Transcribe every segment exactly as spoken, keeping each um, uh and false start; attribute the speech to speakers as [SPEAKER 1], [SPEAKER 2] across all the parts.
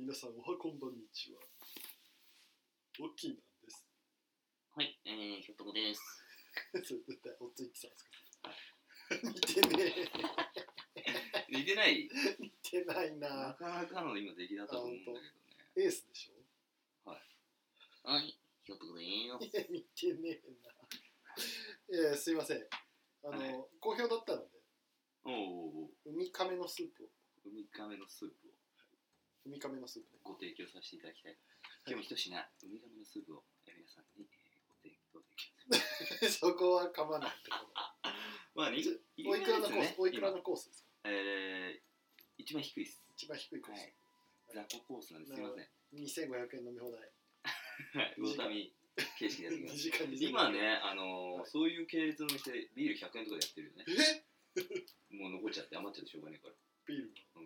[SPEAKER 1] 皆さんおはこんばんにちは。大きいなんです。
[SPEAKER 2] はい、えー、ひょっとこです。
[SPEAKER 1] それ絶対おついてたんですか。似てね
[SPEAKER 2] え。似てない？
[SPEAKER 1] 似てないな。
[SPEAKER 2] なかなかの今出来だったと思うんだけどね。
[SPEAKER 1] エースでし
[SPEAKER 2] ょ。はい。はい、ひょっとこでーす。
[SPEAKER 1] いや、似てねえな。いや、すいません。あの、はい、好評だったので。
[SPEAKER 2] おうおうおう。
[SPEAKER 1] ウミカメのスープを。
[SPEAKER 2] ウミカメのスープを。
[SPEAKER 1] ウミカメのスープ
[SPEAKER 2] ご提供させていただきたい。今日も一品、ウミカメのスープを皆さんにご提供
[SPEAKER 1] そこは噛まないところ。
[SPEAKER 2] まあ、に
[SPEAKER 1] おいくらのコース、おいくらのコースですか？
[SPEAKER 2] えー、一番低いです。
[SPEAKER 1] 一番低いコース。
[SPEAKER 2] 雑魚コースなんです。すみません。
[SPEAKER 1] にせんごひゃくえん飲み放題。
[SPEAKER 2] はい、魚民形式でやってきます。今ね、あのーはい、そういう系列の店、ビールひゃくえんとかでやってるよね。えもう残っちゃって余っちゃってしょうがないから。
[SPEAKER 1] ビールが、うん、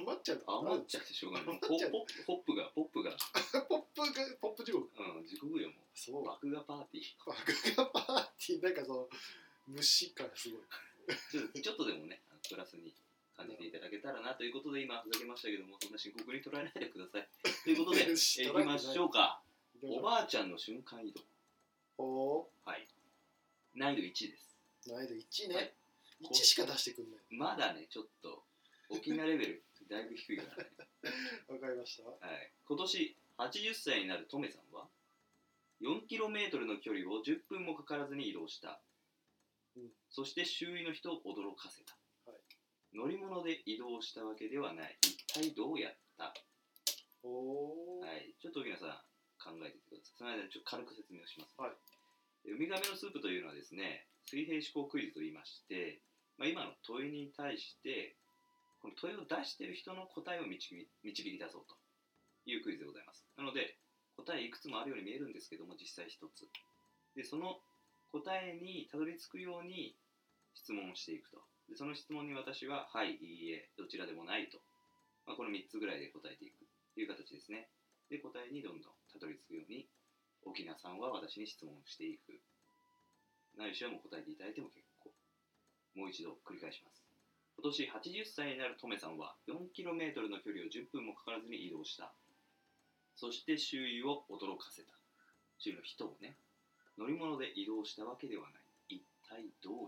[SPEAKER 1] 余っちゃう
[SPEAKER 2] 余っちゃってしょうがない。ポッポップがポップが
[SPEAKER 1] ポップがポップ地獄。
[SPEAKER 2] うん地獄よもう。そう爆芽パーティー。
[SPEAKER 1] 爆芽パーティーなんかその虫感すごい。
[SPEAKER 2] ちょちょっとでもねプラスに感じていただけたらなということで今ふざけましたけどもそんな深刻に捉えないでください。ということでいきましょうか。おばあちゃんの瞬間移動。
[SPEAKER 1] お
[SPEAKER 2] はい。難易度いちです。
[SPEAKER 1] 難易度いちね。はい、いちしか出してくんない。
[SPEAKER 2] まだねちょっと。沖縄レベルだいぶ低いからね。
[SPEAKER 1] わかりました。
[SPEAKER 2] はい。今年はちじゅっさいになるトメさんは よんキロメートル の距離をじゅっぷんもかからずに移動した。うん、そして周囲の人を驚かせた。はい、乗り物で移動したわけではない。一体どうやった？おー。はい。ちょっと皆さん考えてみてください。その間にちょっと軽く説明をします。はい。ウミガメのスープというのはですね、水平思考クイズと言いまして、まあ、今の問いに対してこの問いを出している人の答えを導き、導き出そうというクイズでございます。なので答えいくつもあるように見えるんですけども実際一つでその答えにたどり着くように質問をしていくとでその質問に私ははいいいえどちらでもないと、まあ、このみっつぐらいで答えていくという形ですね。で答えにどんどんたどり着くように沖縄さんは私に質問をしていくないしはもう答えていただいても結構。もう一度繰り返します。今年はちじゅっさいになるトメさんは よんキロメートル の距離をじゅっぷんもかからずに移動した。そして周囲を驚かせた。周囲の人をね、乗り物で移動したわけではない。一体どうやった？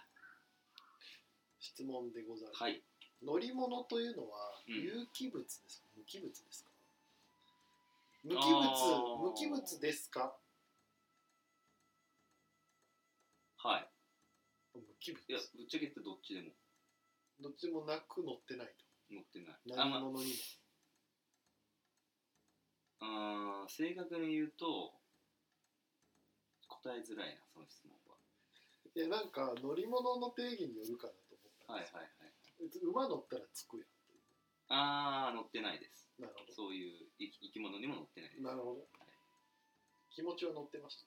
[SPEAKER 1] 質問でございます。
[SPEAKER 2] はい。
[SPEAKER 1] 乗り物というのは有機物ですか、うん、無機物ですか？無機物、無機物ですか？
[SPEAKER 2] はい。
[SPEAKER 1] 無機物。
[SPEAKER 2] いや、ぶっちゃけ言ってどっちでも。
[SPEAKER 1] どっちもなく乗ってないと。
[SPEAKER 2] 乗ってない。
[SPEAKER 1] 何者にも。
[SPEAKER 2] あ、まあ、正確に言うと答えづらいなその質問は。
[SPEAKER 1] いやなんか乗り物の定義によるかなと思ったんですよ。はいはいはい。馬乗ったらつくやん。
[SPEAKER 2] ああ乗ってないです。
[SPEAKER 1] なるほど。
[SPEAKER 2] そういう生き物にも乗ってないです。
[SPEAKER 1] なるほど。はい、気持ちは乗ってました。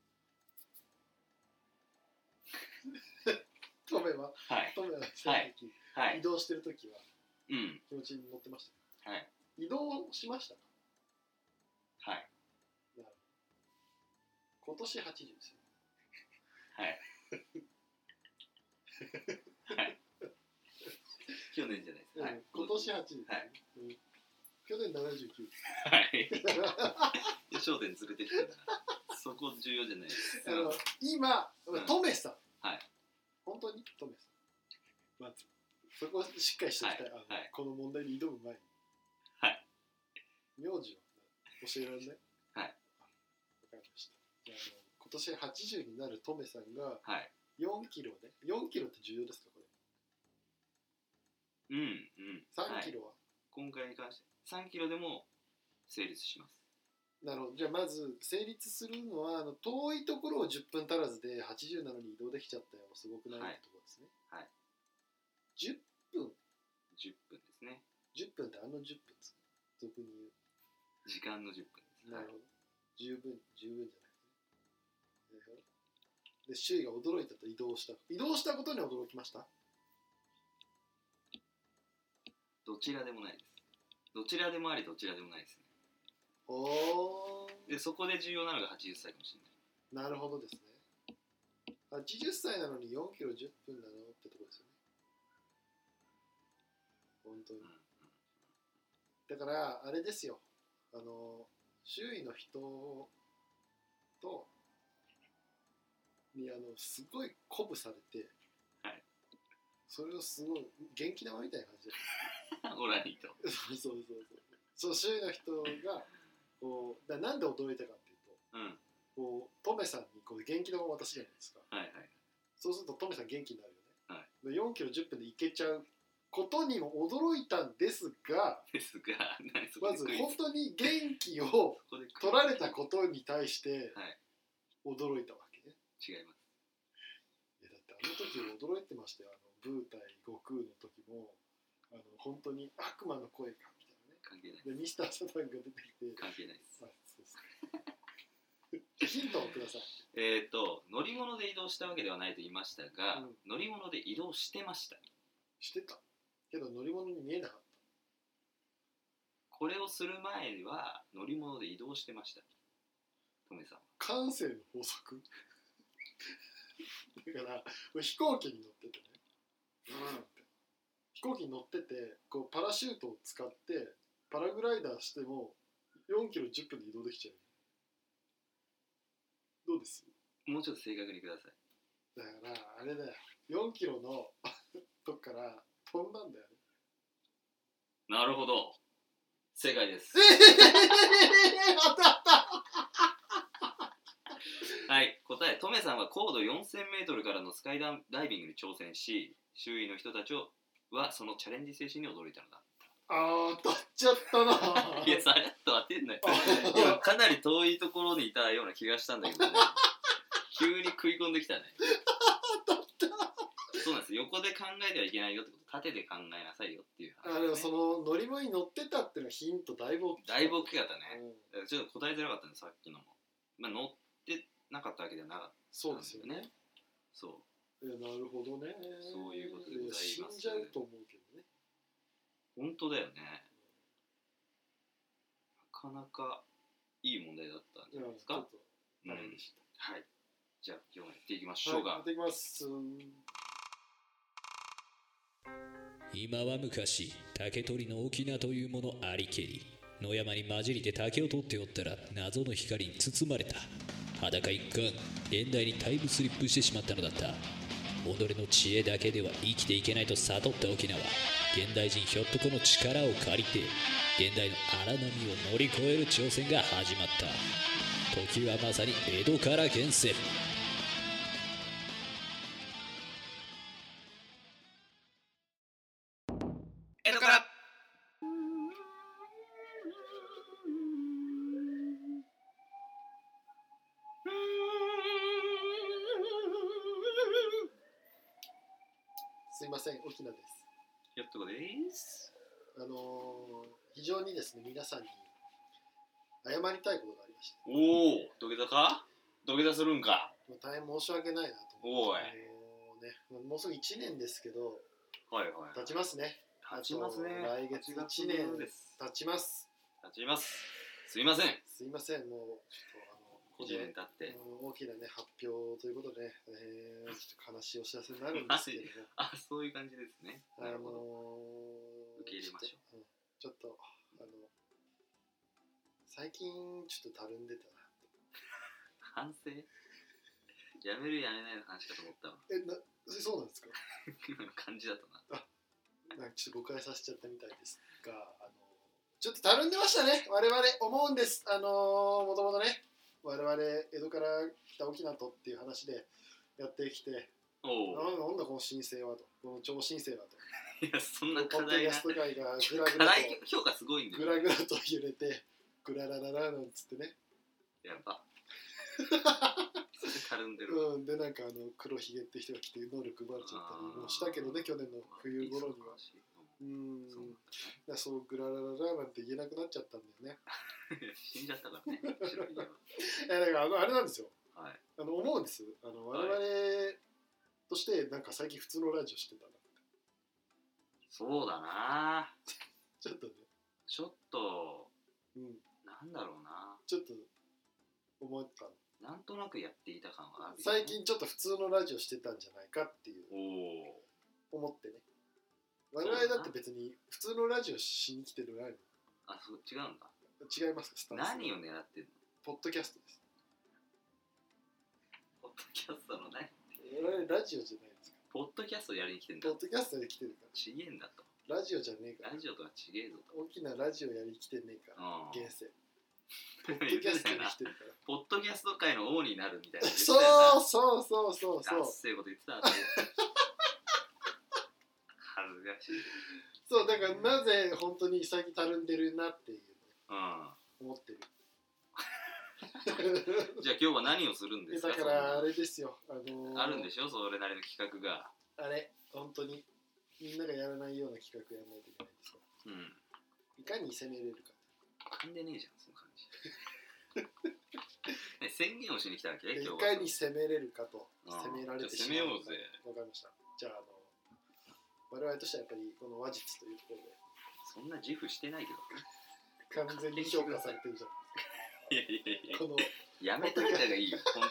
[SPEAKER 1] トメは、はい、トメはした時、はい、移動してる時は、うん、気持ちに乗ってました。はい。移動しましたか？
[SPEAKER 2] はい。
[SPEAKER 1] なるほど。今年はちじゅうですよ。
[SPEAKER 2] はい。はい。去年じゃないです。はい。
[SPEAKER 1] 今年はちじゅう。はい。うん、去年ななじゅうきゅう。
[SPEAKER 2] はい。焦点ずれてきてるな。そこ重要じゃないです。
[SPEAKER 1] あの今、トメさん。
[SPEAKER 2] はい。
[SPEAKER 1] 本当にトメさん。まずそこをしっかりしておきたい。はい、あのはい、この問題に挑む前に。
[SPEAKER 2] はい。
[SPEAKER 1] 名字は教えられない？はい。わかりました。じゃあ、あの今年はちじゅうになるトメさんがよんキロね。よんキロって重要ですかこ
[SPEAKER 2] れ？うんうん。
[SPEAKER 1] さんキロは、はい、
[SPEAKER 2] 今回に関してさんキロでも成立します。
[SPEAKER 1] なるほど。じゃあまず成立するのはあの遠いところをじゅっぷん足らずではちじゅうなのに移動できちゃったよすごくない、はい、ってところですね。はい。じゅっぷん。
[SPEAKER 2] じゅっぷんですね。
[SPEAKER 1] じゅっぷんってあのじゅっぷんですか？俗に言う。
[SPEAKER 2] 時間のじゅっぷんです。
[SPEAKER 1] なるほど。十分十分じゃないですね。で周囲が驚いたと移動した移動したことに驚きました？
[SPEAKER 2] どちらでもないです。どちらでもありどちらでもないですね。
[SPEAKER 1] お
[SPEAKER 2] でそこで重要なのがはちじゅっさいかもしれ
[SPEAKER 1] ない。なるほどですね。はちじゅっさいなのによんキロじゅっぷんなのってところですよね。本当に。うんうん、っだからあれですよ、あの周囲の人とにあのすごい鼓舞されて、
[SPEAKER 2] はい、
[SPEAKER 1] それをすごい元気玉みたいな感じで
[SPEAKER 2] オラニーと
[SPEAKER 1] そうそうそうそう周囲の人がこうだなんで驚いたかっていうと、うん、こうトメさんにこう元気玉を渡すじゃないですか、はいはい、そうするとトメさん元気になるよね、はい、よんキロじゅっぷんで行けちゃうことにも驚いたんですが
[SPEAKER 2] ですが
[SPEAKER 1] まず本当に元気を取られたことに対して驚いたわけね。
[SPEAKER 2] 違います。
[SPEAKER 1] いやだってあの時驚いてましたよ。あのブー対悟空の時もあの本当に悪魔の声かみたいなね。
[SPEAKER 2] 関係ない
[SPEAKER 1] でミスターサタンが出てきて
[SPEAKER 2] 関係ないです。あ、そう
[SPEAKER 1] ですヒントをください。
[SPEAKER 2] えっと乗り物で移動したわけではないと言いましたが、うん、乗り物で移動してました。
[SPEAKER 1] してた。けど乗り物に見えなかった。
[SPEAKER 2] これをする前は乗り物で移動してました。トメさん。
[SPEAKER 1] 慣性の法則だから飛行機に乗っててね、うんって、飛行機に乗っててこうパラシュートを使ってパラグライダーしてもよんキロじゅっぷんで移動できちゃう。どうです？
[SPEAKER 2] もうちょっと正確にください。
[SPEAKER 1] だからあれだよ、よんキロのとこから飛んだんだよね。
[SPEAKER 2] なるほど、正解です。
[SPEAKER 1] えー、当たった
[SPEAKER 2] はい、答え、トメさんは高度よんせんメートルからのスカイダイビングに挑戦し、周囲の人たちはそのチャレンジ精神に驚いたのだ。
[SPEAKER 1] あー、当たっちゃったな。
[SPEAKER 2] いや、さらっと当てんなよ。今かなり遠いところにいたような気がしたんだけどね。急に食い込んできたね。
[SPEAKER 1] 当たった。
[SPEAKER 2] そうなんです、横で考えてはいけないよってこと、縦で考えなさいよっていう話、ね。
[SPEAKER 1] あ、でもその乗り物に乗ってたっていうのはヒントだいぶ大きかった。
[SPEAKER 2] だいぶ大きかったね、うん、ちょっと答えづらかったね、さっきのも。まあ乗ってなかったわけではなかった、ね、
[SPEAKER 1] そうですよね。
[SPEAKER 2] そう。
[SPEAKER 1] いや、なるほどね。
[SPEAKER 2] そういうことでございます。
[SPEAKER 1] 死んじゃうと思うけどね。
[SPEAKER 2] 本当だよね。なかなかいい問題だったんじゃないですか。ちょっと大変でした、うん、はい。じゃあ今日もやっていきましょうか。
[SPEAKER 1] はい、やっていきます。
[SPEAKER 3] 今は昔、竹取の翁というものありけり、野山に混じりて竹を取っておったら謎の光に包まれた。裸一貫、現代にタイムスリップしてしまったのだった。己の知恵だけでは生きていけないと悟った翁は、現代人ひょっとこの力を借りて現代の荒波を乗り越える挑戦が始まった。時はまさに江戸から現世。
[SPEAKER 2] 江戸から
[SPEAKER 1] すいません、沖縄です。
[SPEAKER 2] やっとこです。
[SPEAKER 1] あのー、非常にですね、皆さんに謝りたいことがありまして。
[SPEAKER 2] おお、土下座か？土下座するんか？
[SPEAKER 1] 大変申し訳ないなと思って。おい、ね、もうすぐいちねんですけど、
[SPEAKER 2] はいはい、
[SPEAKER 1] 経ちますね。
[SPEAKER 2] 経ちますね。
[SPEAKER 1] 来月いちねん経ちます。
[SPEAKER 2] 経ちます。すいません。
[SPEAKER 1] すいません、もうちょっとあの
[SPEAKER 2] いちねん経って、
[SPEAKER 1] 大きなね発表ということで、えー、ちょっと悲しいお知らせになるんですけども。
[SPEAKER 2] あ、そういう感じですね。
[SPEAKER 1] なるほど。
[SPEAKER 2] 受け入れましょう。
[SPEAKER 1] うん、ちょっとあの最近ちょっとたるんでたな。
[SPEAKER 2] 反省？やめるやめないの話かと思ったわ。
[SPEAKER 1] え、な、そうなんですか？
[SPEAKER 2] 今の感じだとな。
[SPEAKER 1] あ、なんかちょっと誤解させちゃったみたいですが、あのちょっとたるんでましたね。我々思うんです。あのもともとね、我々江戸から来た沖縄とっていう話でやってきて、おなんだなんだこの申請はと、この超申請はと。
[SPEAKER 2] いや、そんな課題な。
[SPEAKER 1] ポッドキャスト界がグラグラと
[SPEAKER 2] 評価すごいんだよ。
[SPEAKER 1] グラグラと揺れて、グララララなんつってね。
[SPEAKER 2] やば。それたるんでる。
[SPEAKER 1] うん、でなんかあの黒ひげって人が来て能力奪われちゃったりもしたけどね、去年の冬頃には。うん、そう、だそうグララララなんて言えなくなっちゃったんだよね。
[SPEAKER 2] 死んじゃったからね。白ひげは。
[SPEAKER 1] いやだからあのあれなんですよ。
[SPEAKER 2] はい。
[SPEAKER 1] あの思うんです。あの我々としてなんか最近普通のラジオしてたなって。
[SPEAKER 2] そうだな。
[SPEAKER 1] ちょっとね。
[SPEAKER 2] ちょっと、
[SPEAKER 1] うん、
[SPEAKER 2] なんだろうな。
[SPEAKER 1] ちょっと思ったの。
[SPEAKER 2] なんとなくやっていた感はある、ね。
[SPEAKER 1] 最近ちょっと普通のラジオしてたんじゃないかっていう思ってね。我々だって別に普通のラジオしに来てるないの。
[SPEAKER 2] あ、そう違うんだ。
[SPEAKER 1] 違いますかスタンス。
[SPEAKER 2] 何を狙ってんの？
[SPEAKER 1] ポッドキャストです。
[SPEAKER 2] ポッドキャストの何？
[SPEAKER 1] えラジオじゃないですか。
[SPEAKER 2] ポッドキャストやりに来てんだ。
[SPEAKER 1] ポッドキャストで来てるから。
[SPEAKER 2] ちげえんだと。
[SPEAKER 1] ラジオじゃねえから。
[SPEAKER 2] ラジオとはちげえぞと。
[SPEAKER 1] 大きなラジオやりに来てねえから。現世。ポッドキャストに来てるから。
[SPEAKER 2] ポッドキャスト界の王になるみたいな。
[SPEAKER 1] そうそうそうそうそう。
[SPEAKER 2] そういうこと言ってた。恥ずかしい。
[SPEAKER 1] そうだからなぜ本当に潔たるんでるなっていう、ね、うん、思ってる。
[SPEAKER 2] じゃあ今日は何をするんですか？
[SPEAKER 1] だからあれですよ、あのー、
[SPEAKER 2] あるんでしょ、それなりの企画が。
[SPEAKER 1] あれ本当にみんながやらないような企画やらないといけないんですよ。うん。いかに攻めれるか。
[SPEAKER 2] 噛んでねえじゃんその感じ。ね、宣言をしに来たわけ？今日
[SPEAKER 1] はいかに攻めれるかと、
[SPEAKER 2] 攻
[SPEAKER 1] められて
[SPEAKER 2] しまう。攻めようぜ。
[SPEAKER 1] わかりました。じゃああの我々としてはやっぱりこの話術というところで。
[SPEAKER 2] そんな自負してないけど。
[SPEAKER 1] 完全に評価されてるじゃ
[SPEAKER 2] ん。いやいやいや。
[SPEAKER 1] この
[SPEAKER 2] やめといた方がいいよ本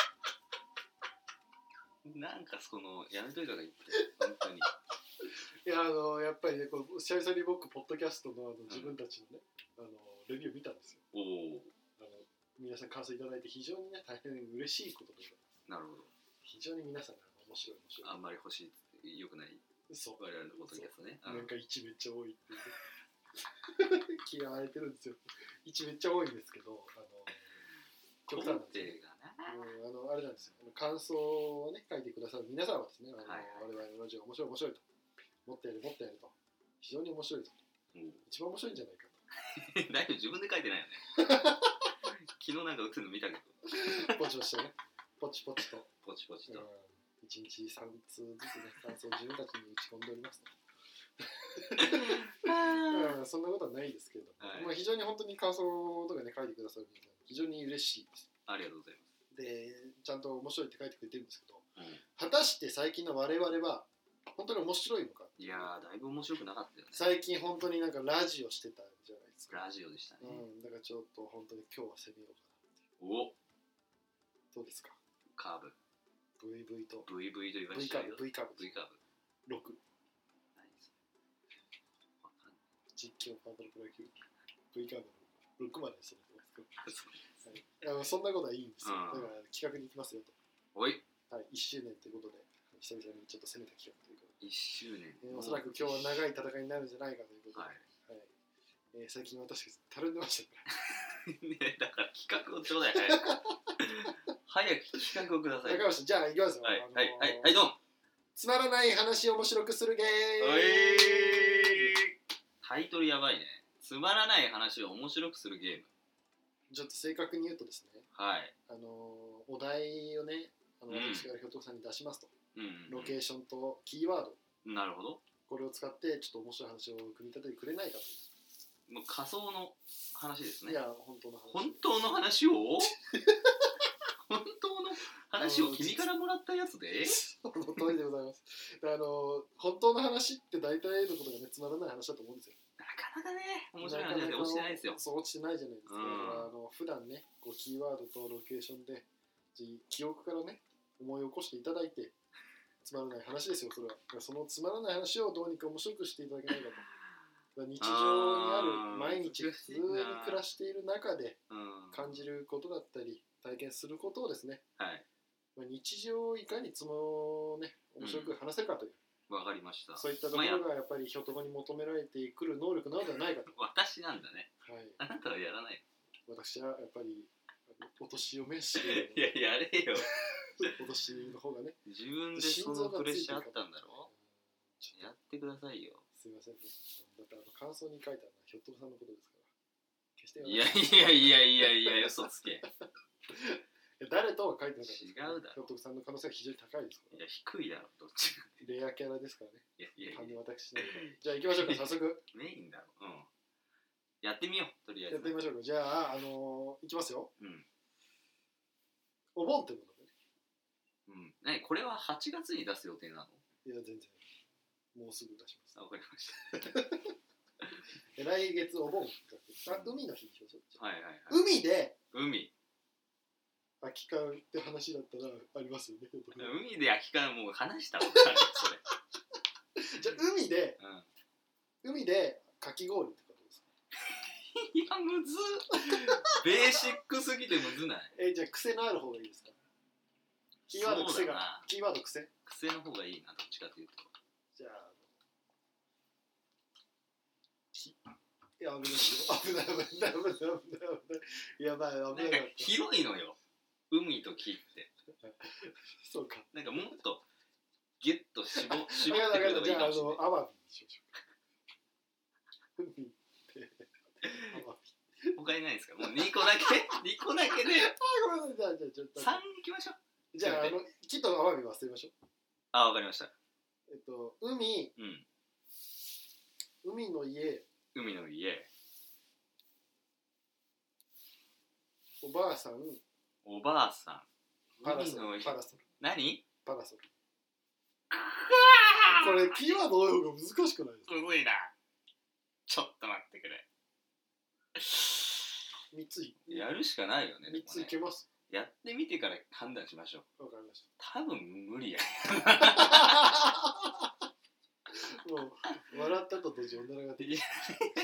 [SPEAKER 2] 当に。なんかそのやめといた方がいいって本当に。
[SPEAKER 1] いやあのやっぱりねこう久々に僕ポッドキャストのあの自分たちのね、うん、あのレビュー見たんですよ。おお。あの皆さん感想いただいて非常にね大変嬉しいことでございます。なるほど。非常に皆さんが面白い面白い。
[SPEAKER 2] あんまり欲しいってよくない。そう我々のポッドキャストね。
[SPEAKER 1] なんかいちめっちゃ多いっていう。嫌われてるんですよ。いちめっちゃ多いんですけど、あの極端なんですよ。あのあれなんですよ。感想をね書いてくださる皆さんはですね、あの、はいはい、我々のラジオ面白い面白いと、もっとやるもっとやると、非常に面白いと、うん、一番面白いんじゃないかと。
[SPEAKER 2] だいぶ自分で書いてないよね。昨日なんか打つの見たけど。
[SPEAKER 1] ポチポチとね、ポチポチと、
[SPEAKER 2] ポチポチと。うん
[SPEAKER 1] いちにちさんつうずつね、感想を自分たちに打ち込んでおりますと。そんなことはないですけれども、はい、まあ非常に本当に感想とかね書いてくださる皆さん非常に嬉しいです。
[SPEAKER 2] ありがとうございます。
[SPEAKER 1] で、ちゃんと面白いって書いてくれてるんですけど、うん、果たして最近の我々は本当に面白いのか。
[SPEAKER 2] いやーだいぶ面白くなかったよね。
[SPEAKER 1] 最近本当になんかラジオしてたじゃないですか。
[SPEAKER 2] ラジオでしたね。
[SPEAKER 1] うん、だからちょっと本当に今日は攻めようかなっていう。お。どうですか。
[SPEAKER 2] カーブ。
[SPEAKER 1] ブイブイ と
[SPEAKER 2] ブイブイ と言われてるよ。
[SPEAKER 1] V カーブ
[SPEAKER 2] V カーブ
[SPEAKER 1] ろく。
[SPEAKER 2] 何それ。わかんない。
[SPEAKER 1] 実況パートのプロ野球 V カーブろくまでしてますけど、はい、あのそんなことはいいんですよ、うん、だから企画に行きますよと。
[SPEAKER 2] おい、
[SPEAKER 1] はい、いっしゅうねんということで久々にちょっと攻めた企画ということで
[SPEAKER 2] いっしゅうねん、
[SPEAKER 1] えー、おそらく今日は長い戦いになるんじゃないかということで、はいはいえー、最近私たるんでましたから
[SPEAKER 2] ね、だから企画をちょうだい早く企画をください。
[SPEAKER 1] わかりました。じゃあ行きますよ。
[SPEAKER 2] はい、
[SPEAKER 1] あのー、
[SPEAKER 2] はい、はい、はい、どうも。
[SPEAKER 1] つまらない話を面白くするゲーム。
[SPEAKER 2] はい。タイトルやばいね。つまらない話を面白くするゲーム。
[SPEAKER 1] ちょっと正確に言うとですね。
[SPEAKER 2] はい。
[SPEAKER 1] あのー、お題をね、あの、うん、私からひょっとさんに出しますと、うんうんうん。ロケーションとキーワード。
[SPEAKER 2] なるほど。
[SPEAKER 1] これを使ってちょっと面白い話を組み立ててくれないかと。
[SPEAKER 2] もう仮想の話ですね。
[SPEAKER 1] いや本当の話。
[SPEAKER 2] 本当の話を本当の話を君からもらったやつで
[SPEAKER 1] その通りでございます。あの本当の話って大体のことがねつまらない話だと思うんですよ。
[SPEAKER 2] なかなかね面白い話で落ちてないですよ。
[SPEAKER 1] そう落ちてないじゃないですか。だからあの普段ねこうキーワードとロケーションで記憶からね思い起こしていただいてつまらない話ですよそれは。そのつまらない話をどうにか面白くしていただけないかと。日常にある毎日普通に暮らしている中で感じることだったり体験することをですね、はい、まあ、日常をいかにつもね面白く話せるかという、
[SPEAKER 2] わ、うん、かりました。
[SPEAKER 1] そういったところがやっぱりひょっとこに求められてくる能力なのではないかと。
[SPEAKER 2] 私なんだね、はい、あなたはやらない。
[SPEAKER 1] 私はやっぱりお年を召して
[SPEAKER 2] いややれよ
[SPEAKER 1] お年の方がね
[SPEAKER 2] 自分でそのプレッシャーあったんだろう。やってくださいよ。
[SPEAKER 1] すみませんね。だってあの感想に書いたのはひょっとこさんのことですから。決して
[SPEAKER 2] いやいやいやいやいや嘘つけ。
[SPEAKER 1] 誰とは書いてなかった。
[SPEAKER 2] 違うだろ。
[SPEAKER 1] ひょっとこさんの可能性は非常に高いですから。
[SPEAKER 2] いや低いだろどっちか。
[SPEAKER 1] レアキャラですからね。
[SPEAKER 2] いやいやいや。
[SPEAKER 1] 犯人私なんか。じゃあ行きましょうか早速。
[SPEAKER 2] メインだろ。うん。やってみようとりあえず。
[SPEAKER 1] やってみましょうか。じゃああのー、いきますよ。うん。お盆ってことでね。
[SPEAKER 2] うん。ねこれははちがつに出す予定なの？
[SPEAKER 1] いや全然。もうすぐ出します。
[SPEAKER 2] あ、わかりました。
[SPEAKER 1] 来月お盆あ、海の日にしましょう。
[SPEAKER 2] はいはいはい。
[SPEAKER 1] 海で
[SPEAKER 2] 海
[SPEAKER 1] 空き缶って話だったらありますよね。
[SPEAKER 2] 海で空き缶もう話したもんそれ。
[SPEAKER 1] じゃあ海で、うん、海でかき氷ってことですか。
[SPEAKER 2] いやむずベーシックすぎてむずない？
[SPEAKER 1] えじゃあ癖のある方がいいですか？キーワード癖がキーワード癖
[SPEAKER 2] 癖の方がいいな、どっちかというと。
[SPEAKER 1] じゃあきいや危ない危ない危ない危ない危ないやばい危ない。なんか
[SPEAKER 2] 広いのよ、海と木って
[SPEAKER 1] そうか。
[SPEAKER 2] なんかもっとギュッと絞絞ってくればいい
[SPEAKER 1] じゃああ
[SPEAKER 2] かもしれない。
[SPEAKER 1] のアワビにしましょうか。海ってアワビ
[SPEAKER 2] 他にないですか？もうにこだけにこだけで
[SPEAKER 1] あごめんなさい。じゃあじゃあちょっと
[SPEAKER 2] さんいきましょう。
[SPEAKER 1] じゃああの木とアワビ忘れましょう。
[SPEAKER 2] あ、わかりました。
[SPEAKER 1] えっと海、
[SPEAKER 2] うん、
[SPEAKER 1] 海の家、
[SPEAKER 2] 海の家、
[SPEAKER 1] おばあさん、
[SPEAKER 2] おばあさん、
[SPEAKER 1] パラソル
[SPEAKER 2] 海の家、
[SPEAKER 1] パラソル
[SPEAKER 2] 何？
[SPEAKER 1] パラソル。これキーワード多い方が難しくないですか？
[SPEAKER 2] すごいな。ちょっと待ってくれ。
[SPEAKER 1] みっつ
[SPEAKER 2] やるしかないよね。
[SPEAKER 1] みっついけます。
[SPEAKER 2] やってみてから判断しましょう。
[SPEAKER 1] わかりました。
[SPEAKER 2] 多分無理や。
[SPEAKER 1] もう笑ったと同時におならが出てきた。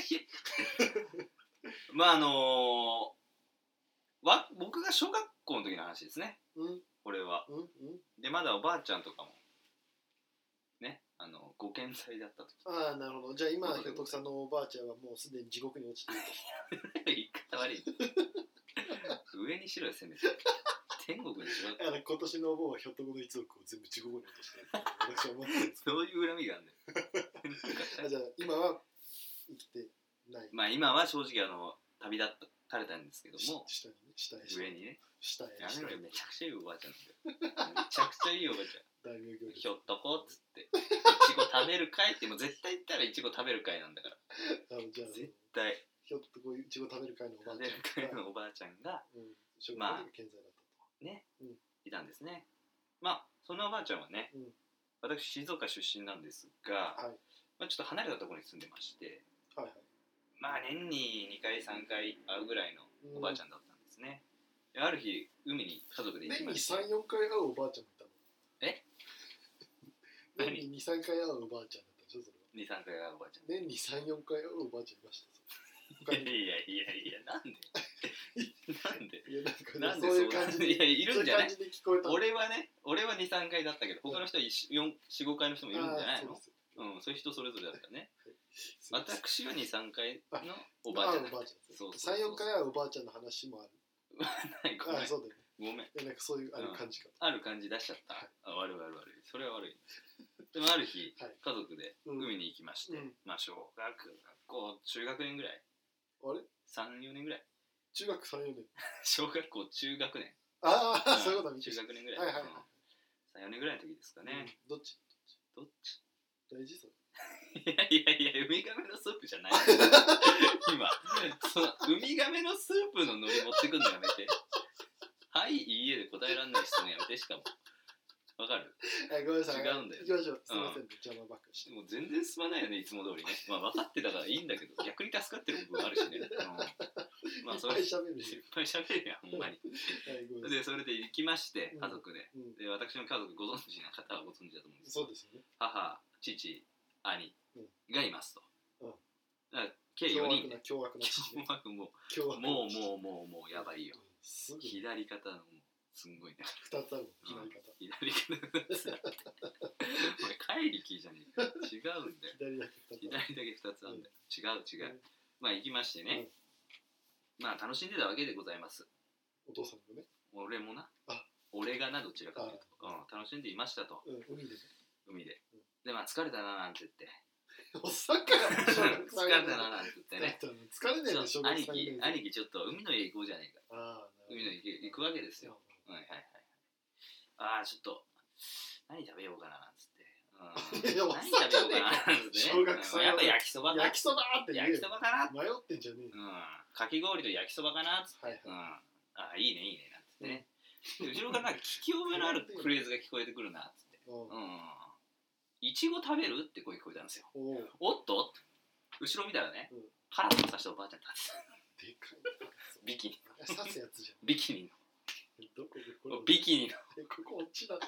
[SPEAKER 2] まああのー、わ僕が小学校の時の話ですね。
[SPEAKER 1] うん。
[SPEAKER 2] これは。
[SPEAKER 1] うんうん。
[SPEAKER 2] でまだおばあちゃんとかもね、あのご健在だった時。
[SPEAKER 1] ああなるほど。じゃあ今ひょとくさんのおばあちゃんはもうすでに地獄に落ちていると。
[SPEAKER 2] 言い方悪い。上にしろよせめて。天国にしろ。
[SPEAKER 1] あの今年のお盆はひょっとこの一族を全部地獄に落としてる。私は思ってるんです。
[SPEAKER 2] そういう恨みがあるんだよ。
[SPEAKER 1] あじゃあ今は生きてない。
[SPEAKER 2] まあ今は正直あの旅立たれたんですけども、
[SPEAKER 1] 下にね下へ
[SPEAKER 2] 上にね。
[SPEAKER 1] 下へ
[SPEAKER 2] やめろよ、めちゃくちゃいいおばあちゃんなんだよ。めちゃくちゃいいおばあちゃん。
[SPEAKER 1] 大名行列。
[SPEAKER 2] ひょっとこっつっていちご食べる会ってもう絶対言ったらいちご食べる会なんだから
[SPEAKER 1] あのじゃあ
[SPEAKER 2] 絶対
[SPEAKER 1] ひょっとこういちご食べる会のおばあ
[SPEAKER 2] 食
[SPEAKER 1] ちゃん
[SPEAKER 2] べる会のおばあちゃんが、
[SPEAKER 1] うん、小
[SPEAKER 2] まあ
[SPEAKER 1] 学校で健在だったと
[SPEAKER 2] ね、
[SPEAKER 1] うん、
[SPEAKER 2] いたんですね。まあそのおばあちゃんはね、うん、私静岡出身なんですが、はい、まあ、ちょっと離れたところに住んでまして、はいはい、まあ年ににかいさんかい会うぐらいのおばあちゃんだったんですね、うん、ある日海に家族で行きました。
[SPEAKER 1] 年にさん、よんかい会うおばあちゃんもいたの？え年にに、さんかい会うおばあちゃんだったでしょそれは。
[SPEAKER 2] に、さんかい会うおばあちゃん。
[SPEAKER 1] 年にさん、よんかい会うおばあちゃんいました。
[SPEAKER 2] いやいやいやいや、なんでなんで
[SPEAKER 1] いやなんか、ね、
[SPEAKER 2] なんで
[SPEAKER 1] そういう感じで
[SPEAKER 2] いやいるんじゃない？
[SPEAKER 1] 俺
[SPEAKER 2] はね、俺はに、さんかいだったけど、他の人はよん、ごかいの人もいるんじゃないの？そううん、そういう人それぞれだったね。私はに、さんかいのおばあちゃんだった。
[SPEAKER 1] さん、よんかい会うおばあちゃんの話もある。
[SPEAKER 2] ないごめん。
[SPEAKER 1] あ、そうだよね。
[SPEAKER 2] ごめん。
[SPEAKER 1] なんかそういうある感じか、
[SPEAKER 2] うん、ある感じ出しちゃった。はい、あ、悪い悪い悪い。それは悪い。でもある日、はい、家族で海に行きまして、うん、まあ小学校中学年ぐらい。
[SPEAKER 1] あれ？
[SPEAKER 2] さん、よねんぐらい。
[SPEAKER 1] 中学さん、よねん。
[SPEAKER 2] 小学校中学年。
[SPEAKER 1] ああ、そういうこと
[SPEAKER 2] だ。中学年ぐらい。
[SPEAKER 1] はいはいはい。
[SPEAKER 2] さん、よねんぐらいの時ですかね。
[SPEAKER 1] うん、どっち？
[SPEAKER 2] どっち？
[SPEAKER 1] 大事それ。
[SPEAKER 2] いやいやいや、ウミガメのスープじゃない今そのウミガメのスープのノリ持ってくんのやめて。はい、いいえで答えられない質問やめて。しかもわかる？
[SPEAKER 1] はい、ごめんなさい。
[SPEAKER 2] 違うんだよ。
[SPEAKER 1] 行きましょう。すみません、邪魔ばっかりして。
[SPEAKER 2] もう全然進まないよね、いつも通りね。まあ分かってたからいいんだけど、逆に助かってる部分あるしね。うん、まあそれいっぱい喋る。いっぱい喋るやん、ほんまに。はい、でそれで行きまして、家族で、うん、で私の家族ご存知な方はご存知だと思うんです。
[SPEAKER 1] そうですよね。
[SPEAKER 2] 母、父、兄がいますと。うん。だから計
[SPEAKER 1] よ
[SPEAKER 2] にんで。
[SPEAKER 1] 凶悪な父。
[SPEAKER 2] 凶悪もうもうもうもうもうやばいよ。左肩のすんごいね。
[SPEAKER 1] 二つある左肩。
[SPEAKER 2] 左肩二つあって。これ怪力じゃねえか。違うんだよ。左だけ二つあるんだよ。違う違う。まあ行きましてね。まあ楽しんでたわけでございます。
[SPEAKER 1] お父さんもね。
[SPEAKER 2] 俺もな。俺がなどちらかというと、楽しんでいましたと。
[SPEAKER 1] 海で。
[SPEAKER 2] 海で。でまあ疲れたななんて言って。
[SPEAKER 1] おっさんから
[SPEAKER 2] 疲れたななんて言ってね。
[SPEAKER 1] 疲れねえでしょ。
[SPEAKER 2] 兄貴兄貴ちょっと海の家行こうじゃねえか。海の家行くわけですよ。はいはいはい。ああちょっと何食べようかななんつって。何食べようかななんつってね。小学生やっぱ焼きそばか。
[SPEAKER 1] 焼きそばって
[SPEAKER 2] 焼きそばかな。
[SPEAKER 1] 迷ってんじゃねえ。
[SPEAKER 2] うん。かき氷と焼きそばかなっつって。うん。ああいいねいいねなんつってね。後ろからなんか聞き覚えのあるフレーズが聞こえてくるなっつって。うん。いちご食べるって声聞こえたんですよ。おっと後ろ見たらね、カラスを刺したおばあちゃんだったんです。
[SPEAKER 1] でかい。
[SPEAKER 2] ビキニ。
[SPEAKER 1] 刺すやつじゃん。
[SPEAKER 2] ビキニの。
[SPEAKER 1] どこでこれ？
[SPEAKER 2] ビキニの。
[SPEAKER 1] ここオチだった。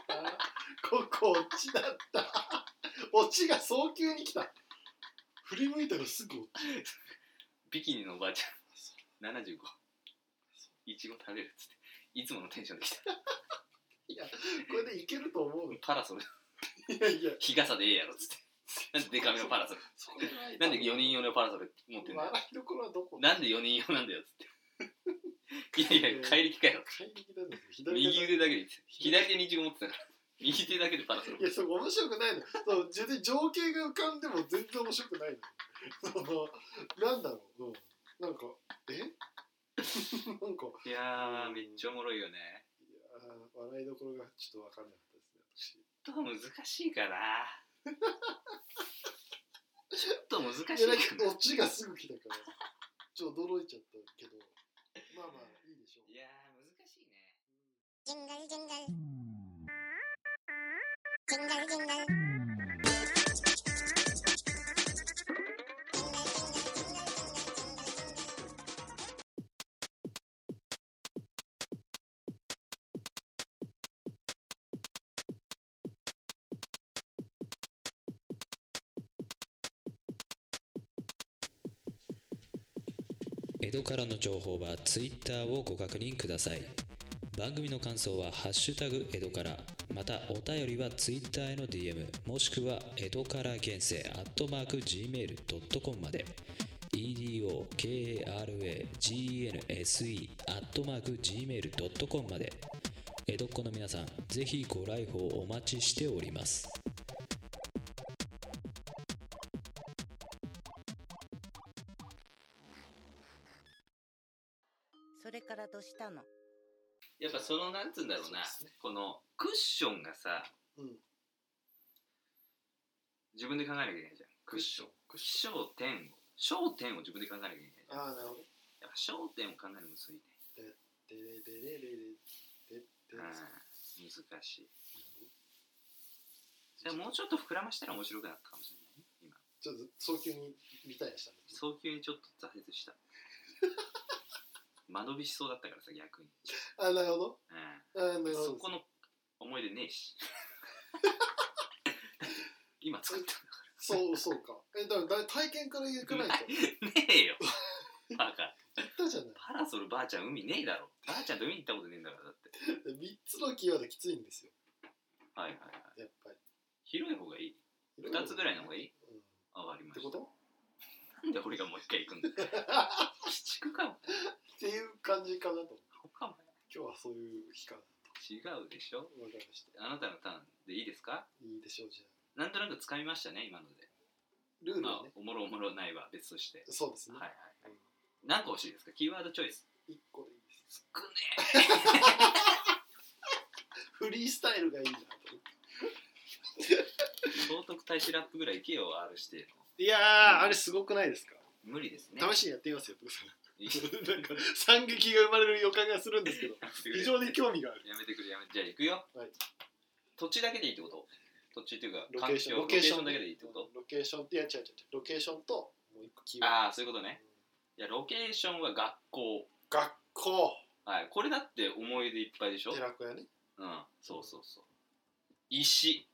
[SPEAKER 1] ここオチだった。オチが早急に来た。振り向いたらすぐオチ。
[SPEAKER 2] ビキニのおばあちゃん。 ななじゅうごいちご食べるっつっていつものテンションできた。
[SPEAKER 1] いやこれでいけると思うの。
[SPEAKER 2] パラソル
[SPEAKER 1] いやいや
[SPEAKER 2] 日傘でええやろっつってなんでデカめのパラソルなんでよにん用のパラソル持ってんだよ。
[SPEAKER 1] 笑いどころはどこ
[SPEAKER 2] なんでよにん用なんだよっつっていやいや怪力かよ。
[SPEAKER 1] 怪力なんですよ。
[SPEAKER 2] 右腕だけで左手にイチゴ持ってたから右手だけでパラソル。
[SPEAKER 1] いやそれ面白くないの。そう全然情景が浮かんでも全然面白くないの。そのなんだろう、うん、なんかえなんか
[SPEAKER 2] いやーめっちゃおもろいよね。
[SPEAKER 1] いや笑いどころがちょっと分かんなかったですね私。
[SPEAKER 2] ちょっと難しいかなちょっと難しいかな。いや
[SPEAKER 1] なんかオチがすぐ来たからちょっと驚いちゃったけどまあまあいいでしょう。
[SPEAKER 2] いやー難しいね。
[SPEAKER 4] ジンガルジンガルジンガルジンガル
[SPEAKER 3] 江戸からの情報はツイッターをご確認ください。番組の感想はハッシュタグ江戸から、またお便りはツイッターへの ディーエム もしくは江戸から現世アットマーク ジーメールドットコム まで エドカラゲンセ アットマーク ジーメールドットコム まで。江戸っ子の皆さん、ぜひご来訪お待ちしております。
[SPEAKER 4] それからどうしたの？
[SPEAKER 2] やっぱそのなんつうんだろうな、
[SPEAKER 1] ね、
[SPEAKER 2] このクッションがさ、うん、自分で考えなきゃいけないじゃん。クッションクッション焦点を焦点を自分で考えなきゃいけないじゃん。ああなるほど。やっぱ焦点を考えるのむずいね。でででででででで難しい。でももうちょっと膨らましたら面白くなったかもしれないね。今
[SPEAKER 1] ちょっと早急にリタイアしたんです。
[SPEAKER 2] 早急にちょっと挫折した間延びしそうだったからさ逆に。
[SPEAKER 1] あなるほど、
[SPEAKER 2] うん、あなるほど。そこの思い出ねえし今作ったんだから
[SPEAKER 1] そうそうか。えだから体験から行かないと
[SPEAKER 2] ねえよバカ
[SPEAKER 1] 言ったじゃない。
[SPEAKER 2] パラソルばあちゃん海ねえだろ。ばあちゃんと海に行ったことねえんだからだって
[SPEAKER 1] みっつのキーワードきついんですよ。
[SPEAKER 2] はいはいはい。
[SPEAKER 1] やっぱり
[SPEAKER 2] 広い方がいい。ふたつぐらいの方がいい、うん、分かりました。ってことなんで俺がもう一回行くんだよ鬼畜かも
[SPEAKER 1] っていう感じかなと。
[SPEAKER 2] かも
[SPEAKER 1] 今日はそういう日かなと。
[SPEAKER 2] 違うでしょ。
[SPEAKER 1] 分かりました。
[SPEAKER 2] あなたのターンでいいですか。
[SPEAKER 1] いいでしょう。じゃ
[SPEAKER 2] あなんとなく掴みましたね今ので。
[SPEAKER 1] ルールはね、
[SPEAKER 2] まあ、おもろおもろないは別として。
[SPEAKER 1] そうですね。はい
[SPEAKER 2] はいはい、うん、何個欲しいですか。キーワードチョイス
[SPEAKER 1] いっこでいいです。
[SPEAKER 2] 少ね
[SPEAKER 1] フリースタイルがいいなと
[SPEAKER 2] 聖徳太子ラップぐらいいけよ R して。
[SPEAKER 1] いやー、うん、あれすごくないですか。
[SPEAKER 2] 無理ですね。
[SPEAKER 1] 試しにやってみますよなんか惨劇が生まれる予感がするんですけど非常に興味がある。
[SPEAKER 2] やめてくれやめて。じゃあ行くよ、はい、土地だけでいいってこと。土地っていうか
[SPEAKER 1] ロケーション
[SPEAKER 2] ロケーションだけでいいってこと。
[SPEAKER 1] ロケーションっていや違う違う違うロケーションともう一個キーワー
[SPEAKER 2] ド。ああそういうことね、うん、いやロケーションは学校。
[SPEAKER 1] 学校
[SPEAKER 2] はいこれだって思い出いっぱいでしょ。
[SPEAKER 1] 寺子屋ね。
[SPEAKER 2] うんそうそうそう。石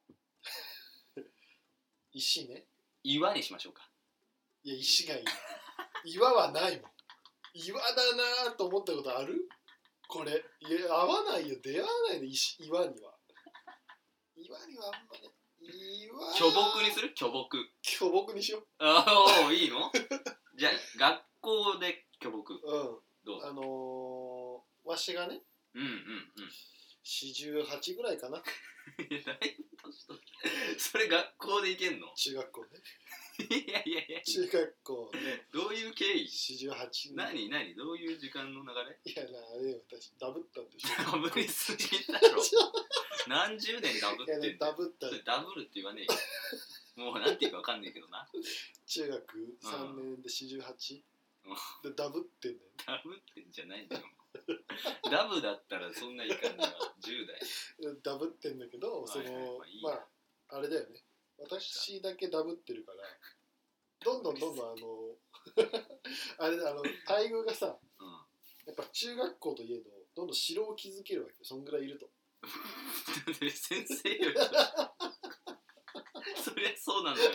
[SPEAKER 1] 石ね。
[SPEAKER 2] 岩にしましょうか。
[SPEAKER 1] いや石がいい岩はないもん。岩だなと思ったことある。これいや合わないよ。出会わないで石岩には岩にはあんまね。岩
[SPEAKER 2] 巨木にする。巨木
[SPEAKER 1] 巨木にしよう。
[SPEAKER 2] ああいいのじゃあ学校で巨木。うんどうぞ。
[SPEAKER 1] あのー、わしがね
[SPEAKER 2] うんうんうん
[SPEAKER 1] よんじゅうはちぐらいかな。
[SPEAKER 2] いやだいぶ年取ってそれ学校で行けんの。
[SPEAKER 1] 中学校ね
[SPEAKER 2] いやいやいや
[SPEAKER 1] 中学校ね。
[SPEAKER 2] どういう経緯。よん
[SPEAKER 1] じゅうはち
[SPEAKER 2] 何何どういう時間の流れ。
[SPEAKER 1] いやなあれ私ダブったんでしょ。
[SPEAKER 2] ダブりすぎだろ何十年ダブってんの。
[SPEAKER 1] いや、ね、ダブった
[SPEAKER 2] ダブるって言わねえよもうなんていうか分かんねえけどな。
[SPEAKER 1] 中学さんねんでよんじゅうはち、うん、でダブってんだよ。
[SPEAKER 2] ダブってんじゃないんだよダブだったらそんないかんのはじゅう代
[SPEAKER 1] ダブってんだけど、その、はいはいまあ、いいまああれだよね。私だけダブってるからどんどんどんどんあのあれだあの待遇がさ、うん、やっぱ中学校といえどどんどん城を築けるわけよ。そんぐらいいると
[SPEAKER 2] 先生よりそりゃそうなんだよ。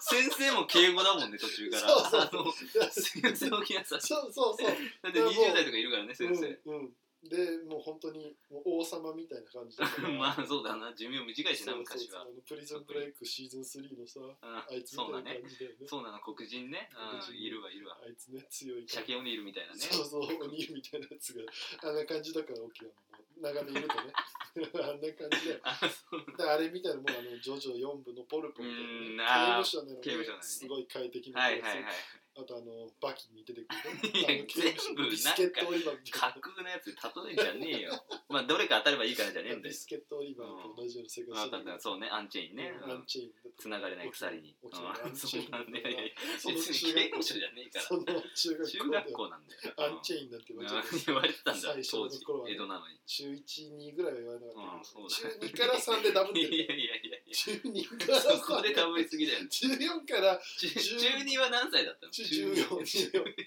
[SPEAKER 2] 先生も敬語だもんね途中から。
[SPEAKER 1] そうそう
[SPEAKER 2] あのすいません起きなさい。
[SPEAKER 1] そうそうそう
[SPEAKER 2] だってにじゅう代とかいるからね先生。
[SPEAKER 1] うんうんでもう本当にもう王様みたいな感じだから
[SPEAKER 2] まあそうだな寿命短いしな昔は。
[SPEAKER 1] そうそうそうあのプリズンブレイクシーズンスリーのさあいつみたいな感じだよね。
[SPEAKER 2] そうなの黒人ね。黒人いるわいるわ。
[SPEAKER 1] あいつね強い
[SPEAKER 2] シャケオニールみたいなね。
[SPEAKER 1] そうそうオニールみたいなやつがあんな感じだから沖縄も長年いるとねあんな感じで
[SPEAKER 2] あそう
[SPEAKER 1] であれみたいなもうあのジョジョよん部のポルポみたいな、ね、
[SPEAKER 2] うん
[SPEAKER 1] 刑
[SPEAKER 2] あー
[SPEAKER 1] 務所なのに
[SPEAKER 2] 刑務所なのに
[SPEAKER 1] すごい快適な
[SPEAKER 2] はいはいはい。
[SPEAKER 1] あとあのバキに出てくる
[SPEAKER 2] いや
[SPEAKER 1] ねあの刑務所
[SPEAKER 2] 全部
[SPEAKER 1] ビスケットオリバーみたいな
[SPEAKER 2] 架空のやつで例えんじゃねえよ。まあどれか当たればいいからじゃねえんだよ。
[SPEAKER 1] ビスケットオリバーと同じような世界
[SPEAKER 2] 分かったそうねアンチェインね。
[SPEAKER 1] アンチェインだと
[SPEAKER 2] つながれない鎖に。
[SPEAKER 1] 沖縄アンチェイン
[SPEAKER 2] そうなんだよ。いやいや
[SPEAKER 1] その
[SPEAKER 2] 別に刑務所じゃねえから。
[SPEAKER 1] その中学
[SPEAKER 2] 中
[SPEAKER 1] 校で
[SPEAKER 2] 学校なんだよ。
[SPEAKER 1] アンチェインだって言われて
[SPEAKER 2] 言われてたんだ
[SPEAKER 1] 最初
[SPEAKER 2] 当時
[SPEAKER 1] の頃はね
[SPEAKER 2] 江戸なのに。
[SPEAKER 1] 中いち、にぐらいは言われなかったけど、
[SPEAKER 2] うん
[SPEAKER 1] 中にからさんでダブってる
[SPEAKER 2] いやいやいやいや。
[SPEAKER 1] 中にから
[SPEAKER 2] そこ
[SPEAKER 1] さん
[SPEAKER 2] でダブりすぎだよね。
[SPEAKER 1] じゅうよんから
[SPEAKER 2] 中中二は何歳だったの？
[SPEAKER 1] じゅうよん、じゅうよん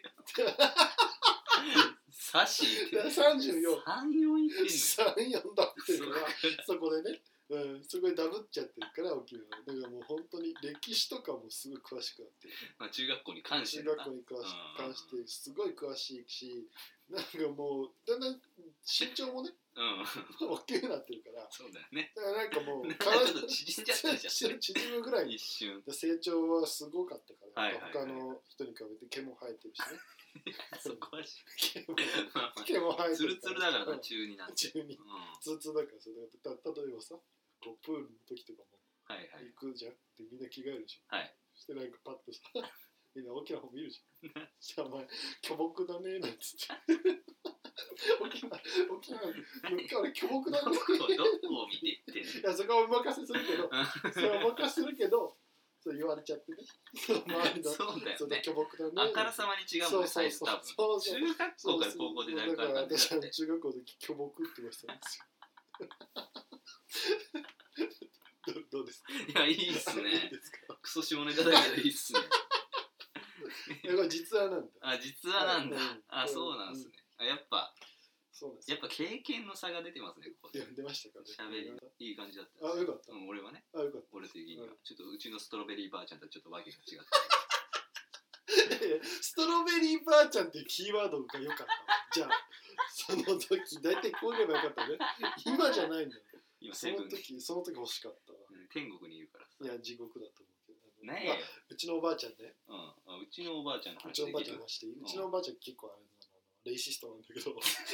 [SPEAKER 2] サシー
[SPEAKER 1] さんじゅうよん、
[SPEAKER 2] 三四いってんのよ。
[SPEAKER 1] さん、よんダブってるからそこでね、うん、そこでダブっちゃってるから沖縄だからもう本当に歴史とかもすごい詳しくなってる
[SPEAKER 2] まあ中学校に関して
[SPEAKER 1] 中学校に詳し関してすごい詳しいしなんかもうだんだん身長もね
[SPEAKER 2] うん
[SPEAKER 1] 大きくなってるから
[SPEAKER 2] そうだよね。
[SPEAKER 1] だからなんかもう
[SPEAKER 2] なんかちょっと縮んじゃったじゃん
[SPEAKER 1] 縮むぐらいに
[SPEAKER 2] 一瞬。
[SPEAKER 1] 成長はすごかったから、
[SPEAKER 2] はいはいはい
[SPEAKER 1] 他の人に比べて毛も生えてるしね
[SPEAKER 2] そこはし
[SPEAKER 1] 毛も毛も生えてる
[SPEAKER 2] ツルツルだから
[SPEAKER 1] う
[SPEAKER 2] なん中二なんて。
[SPEAKER 1] 中に
[SPEAKER 2] うんは
[SPEAKER 1] ツルツルだからさだからた例えばさこうプールの時とかも
[SPEAKER 2] いはい
[SPEAKER 1] 行くじゃんでみんな着替えるでしょ
[SPEAKER 2] はい。
[SPEAKER 1] そしてなんかパッとさみんな大きな方見るじゃんそしたらお前巨木だねなんつって大きな大きなあれ巨木だね
[SPEAKER 2] どこどこを見ていってんの？
[SPEAKER 1] いやそこはお任せするけどそれはお任せするけどそう言われちゃってね周りの
[SPEAKER 2] そうだよ
[SPEAKER 1] そう
[SPEAKER 2] ね。
[SPEAKER 1] 巨木だね
[SPEAKER 2] あからさまに違うもんねサイズ多分。
[SPEAKER 1] そうそう
[SPEAKER 2] 中学校から高校でだいぶ変わったんだ
[SPEAKER 1] だから私は
[SPEAKER 2] って。
[SPEAKER 1] 中学校の時巨木って言われてたんですよどどうですか
[SPEAKER 2] いやいいっす
[SPEAKER 1] いい
[SPEAKER 2] ね。
[SPEAKER 1] ですか
[SPEAKER 2] クソ下ネタだけどいいっすね。
[SPEAKER 1] いやこれ実話なんだ
[SPEAKER 2] あ実はなんだ
[SPEAKER 1] うん。
[SPEAKER 2] あそうなんすね。あやっぱ
[SPEAKER 1] そうなんですよ
[SPEAKER 2] やっぱ経験の差が出てますねここで
[SPEAKER 1] いや。出ましたか
[SPEAKER 2] しゃべりいい感じだった。
[SPEAKER 1] あよかった
[SPEAKER 2] うん俺はね。
[SPEAKER 1] あよかった
[SPEAKER 2] 俺的には
[SPEAKER 1] うん
[SPEAKER 2] ちょっとうちのストロベリーばあちゃんとちょっとわけが違って。
[SPEAKER 1] ストロベリーばあちゃんっていうキーワードが良かったわじゃあその時大体こう言えばよかったね今じゃないんだよその
[SPEAKER 2] 今セブン
[SPEAKER 1] 時その時欲しかったわ
[SPEAKER 2] うん天国にいるからさ。
[SPEAKER 1] いや地獄だと思うけどあの
[SPEAKER 2] ねえよ。
[SPEAKER 1] まあうちのおばあちゃんね
[SPEAKER 2] うんあうちのおばあちゃんの話
[SPEAKER 1] うちのおばあちゃん
[SPEAKER 2] で
[SPEAKER 1] の話していい、
[SPEAKER 2] うん
[SPEAKER 1] うちのおばあちゃん結構あれなのレイシストなんだけど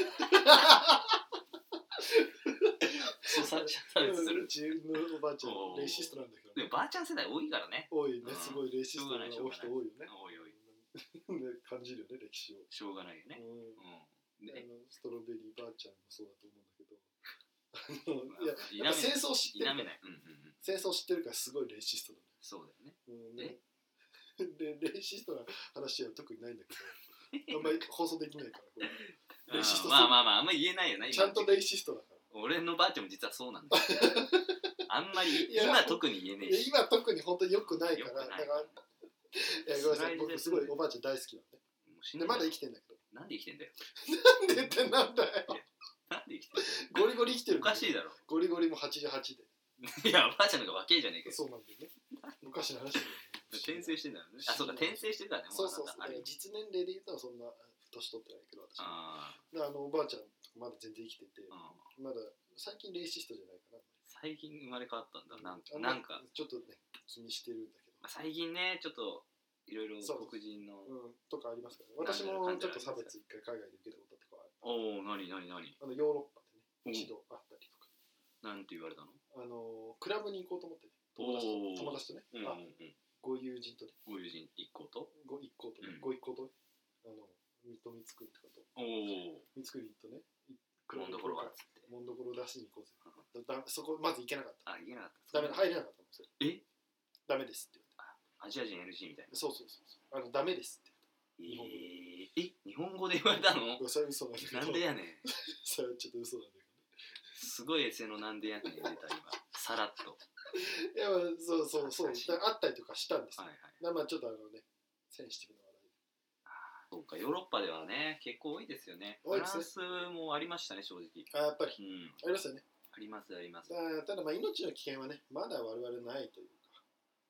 [SPEAKER 2] そうさ差別する
[SPEAKER 1] う。ちのおばあちゃ
[SPEAKER 2] おー
[SPEAKER 1] んレイシストなんだけど
[SPEAKER 2] でもばあちゃん世代多いからね。
[SPEAKER 1] 多いね
[SPEAKER 2] うん
[SPEAKER 1] すごいレイシストな多い人多いよね
[SPEAKER 2] おいおい
[SPEAKER 1] で感じるよね歴史を、
[SPEAKER 2] しょうがないよね。
[SPEAKER 1] うん
[SPEAKER 2] うん。で
[SPEAKER 1] あのストロベリーばあちゃんもそうだと思うんだけどあの
[SPEAKER 2] まあ
[SPEAKER 1] いや
[SPEAKER 2] 否
[SPEAKER 1] やっぱ戦争知ってるから
[SPEAKER 2] 否めない。うんうんうん。
[SPEAKER 1] 戦争知ってるからすごいレイシスト
[SPEAKER 2] そうだよね。
[SPEAKER 1] なの、うん、ででレイシストな話は特にないんだけどあんまり放送できないからこれレイシストすぎる
[SPEAKER 2] まあまあまああんま言えないよね。
[SPEAKER 1] ちゃんとレイシストだから
[SPEAKER 2] 俺のばあちゃんも実はそうなんだよ。あんまり
[SPEAKER 1] いや
[SPEAKER 2] 今特に言えね
[SPEAKER 1] いや
[SPEAKER 2] えし。
[SPEAKER 1] 今特に本当に良くないから
[SPEAKER 2] 良くない
[SPEAKER 1] だからいやごめんなさい僕すごいおばあちゃん大好きなんで
[SPEAKER 2] もう死んでる
[SPEAKER 1] でまだ生きてんだけど
[SPEAKER 2] なんで生きてんだよ。
[SPEAKER 1] なんでってなんだよ
[SPEAKER 2] なんで生きてんだよ。
[SPEAKER 1] ゴリゴリ生きてる
[SPEAKER 2] おかしいだろ。
[SPEAKER 1] ゴリゴリもはちじゅうはちで
[SPEAKER 2] いや、ばあちゃんの方が若いじゃねえかよ。
[SPEAKER 1] そうなんだよね昔の話だよね
[SPEAKER 2] 転生してんだよね。あ、そうか、転生してるからね。も
[SPEAKER 1] そうそうそう
[SPEAKER 2] あなたあれ
[SPEAKER 1] 実年齢で言ったらそんな年取ってないけど私
[SPEAKER 2] あ
[SPEAKER 1] であのおばあちゃんまだ全然生きてて
[SPEAKER 2] ーうん
[SPEAKER 1] まだ最近レイシストじゃないかな
[SPEAKER 2] 最近生まれ変わったんだ。なんか、
[SPEAKER 1] あ
[SPEAKER 2] なんか、
[SPEAKER 1] ちょっとね気にしてるんだけ
[SPEAKER 2] まあ最近ね、ちょっといろいろ
[SPEAKER 1] そう
[SPEAKER 2] 黒人の。
[SPEAKER 1] どうんとかありますからね私もちょっと差別一回海外で受けたこととかは
[SPEAKER 2] おお、なになになに。
[SPEAKER 1] あのヨーロッパで
[SPEAKER 2] うん
[SPEAKER 1] ね一度あったりとか
[SPEAKER 2] なんて言われたの。
[SPEAKER 1] あのクラブに行こうと思ってね友達
[SPEAKER 2] おー
[SPEAKER 1] と友達とね、
[SPEAKER 2] うんうんう
[SPEAKER 1] あ
[SPEAKER 2] ん。
[SPEAKER 1] ご友人とね
[SPEAKER 2] ご友人一個と。
[SPEAKER 1] ご一行とね、
[SPEAKER 2] うん
[SPEAKER 1] ご一行とねあの水戸光圀とかと
[SPEAKER 2] おお。
[SPEAKER 1] 光圀とねい
[SPEAKER 2] モンどころがっつって。
[SPEAKER 1] モンどころ出しに行こうぜだだそこまず行けなかった
[SPEAKER 2] あ、言えなかった。
[SPEAKER 1] ダメだ入れなかったのそれ
[SPEAKER 2] え
[SPEAKER 1] ダメですって
[SPEAKER 2] アジア人 エヌジー みたいな。
[SPEAKER 1] そうそうそうそうあのダメですって
[SPEAKER 2] え
[SPEAKER 1] 日本語
[SPEAKER 2] ー、え、日本語で言われたの
[SPEAKER 1] 言ったそれは嘘なんだけど
[SPEAKER 2] なんでやねん。
[SPEAKER 1] それはちょっと嘘なんだけ
[SPEAKER 2] すごいエセのなんでやねん出た今。さらっと。
[SPEAKER 1] どいやまあそうそうそうだあったりとかしたんですよ、
[SPEAKER 2] はいはい。
[SPEAKER 1] だまあちょっとあのねセンシティブな話題
[SPEAKER 2] そうか、ヨーロッパではね、結構多いですよね。
[SPEAKER 1] 多いですね
[SPEAKER 2] フランスもありましたね、正直。
[SPEAKER 1] あやっぱり
[SPEAKER 2] うん。
[SPEAKER 1] ありますよね
[SPEAKER 2] ありますあります。
[SPEAKER 1] だただまあ命の危険はねまだ我々ないというか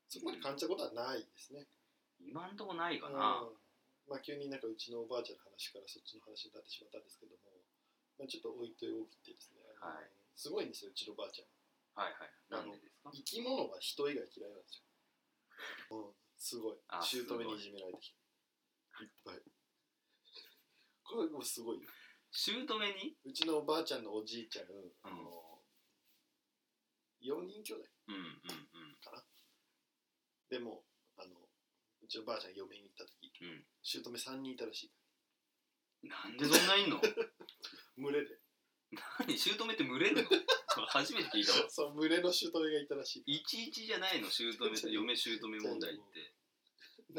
[SPEAKER 1] そこまで感じたことはないですね。
[SPEAKER 2] 今んとこないかな。
[SPEAKER 1] うん、まあ急になんかうちのおばあちゃんの話からそっちの話になってしまったんですけども、まあ、ちょっと置いておきてですね、はい、すごいんですようちのおばあちゃん。
[SPEAKER 2] はいはい。なんでですか？
[SPEAKER 1] 生き物は人以外嫌いなんですよ。うん、すごい。姑にいじめられてきた。いっぱい。これもすごいよ。
[SPEAKER 2] 姑に？
[SPEAKER 1] うちのおばあちゃんのおじいちゃん、あの、うん、よにん兄弟かな、うんうんうん、でもあのうちのばあちゃん嫁に行った時、うん、姑さんにんいたらし
[SPEAKER 2] い。なんでそんないんの？
[SPEAKER 1] 群れで。
[SPEAKER 2] 何？姑って群れるの？初めて聞いたわ。
[SPEAKER 1] そう、群れの姑がいたらしい。
[SPEAKER 2] いちいちじゃないの？姑と嫁姑問題って。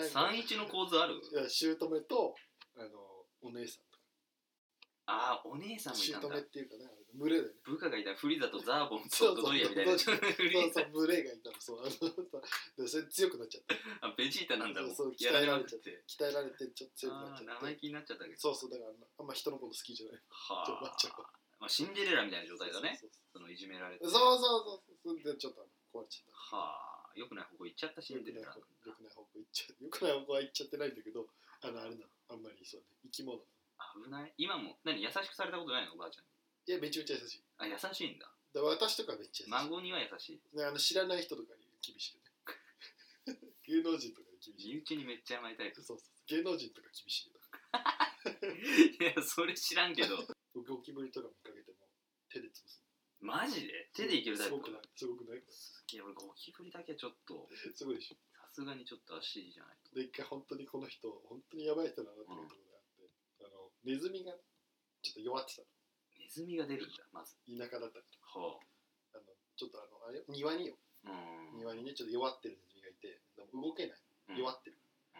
[SPEAKER 2] さんいちの構図ある？
[SPEAKER 1] いや、姑とあのお姉さんとか。
[SPEAKER 2] ああ、お姉さんもいたんだ。
[SPEAKER 1] 姑っていうかね、群れで、ね、
[SPEAKER 2] 部下がいた。フリザとザーボンとドリアみたいな。
[SPEAKER 1] そうそうそう、群れがいたの。そう、あのそれ強くなっちゃった。
[SPEAKER 2] あ、ベジータなんだもん。
[SPEAKER 1] そうそう、鍛えられちゃって、鍛えられてちょっと強くなっちゃって。
[SPEAKER 2] 生意気になっちゃったけど。
[SPEAKER 1] そうそう、だからあんま人のこと好きじゃない。
[SPEAKER 2] はあ。まあ、シンデレラみたいな状態だね。そうそうそう、そのいじめられて。
[SPEAKER 1] そうそうそう、それでちょっと壊れちゃった。
[SPEAKER 2] はあ、よくない方向行っちゃったシンデレラ。よ
[SPEAKER 1] くない方向行っちゃう。よくない方向は行っちゃってないんだけど、あのあれなの、あんまりそうね、生き物。
[SPEAKER 2] 危ない。今も何優しくされたことないのおばあちゃんに？
[SPEAKER 1] いや、めちゃめちゃ優しい。
[SPEAKER 2] あ、優しいんだ。
[SPEAKER 1] だ私とかめっちゃ優しい。
[SPEAKER 2] 孫には優しい。
[SPEAKER 1] あの知らない人とかに厳しいね。芸能人とかに厳しい。
[SPEAKER 2] 身内にめっちゃ甘いタイプ。
[SPEAKER 1] そうそう。芸能人とか厳しい。
[SPEAKER 2] いや、それ知らんけど。
[SPEAKER 1] ゴキブリとか見かけても手で潰す。
[SPEAKER 2] マジで？手でいけるタイプ？
[SPEAKER 1] すごくない？すごくない？
[SPEAKER 2] いや、俺ゴキブリだけはちょっと。
[SPEAKER 1] すごいでしょ。
[SPEAKER 2] さすがにちょっと足じゃないと。
[SPEAKER 1] で、一回本当にこの人、本当にやばい人だなっていうところがあって、うん、あのネズミがちょっと弱ってたの。
[SPEAKER 2] ネズミが出るんだ、まず。
[SPEAKER 1] 田舎だったから。
[SPEAKER 2] は
[SPEAKER 1] あ。あのちょっとあのあれ庭によ。うん、庭にねちょっと弱ってるネズミがいて、動けない。弱ってる。うん、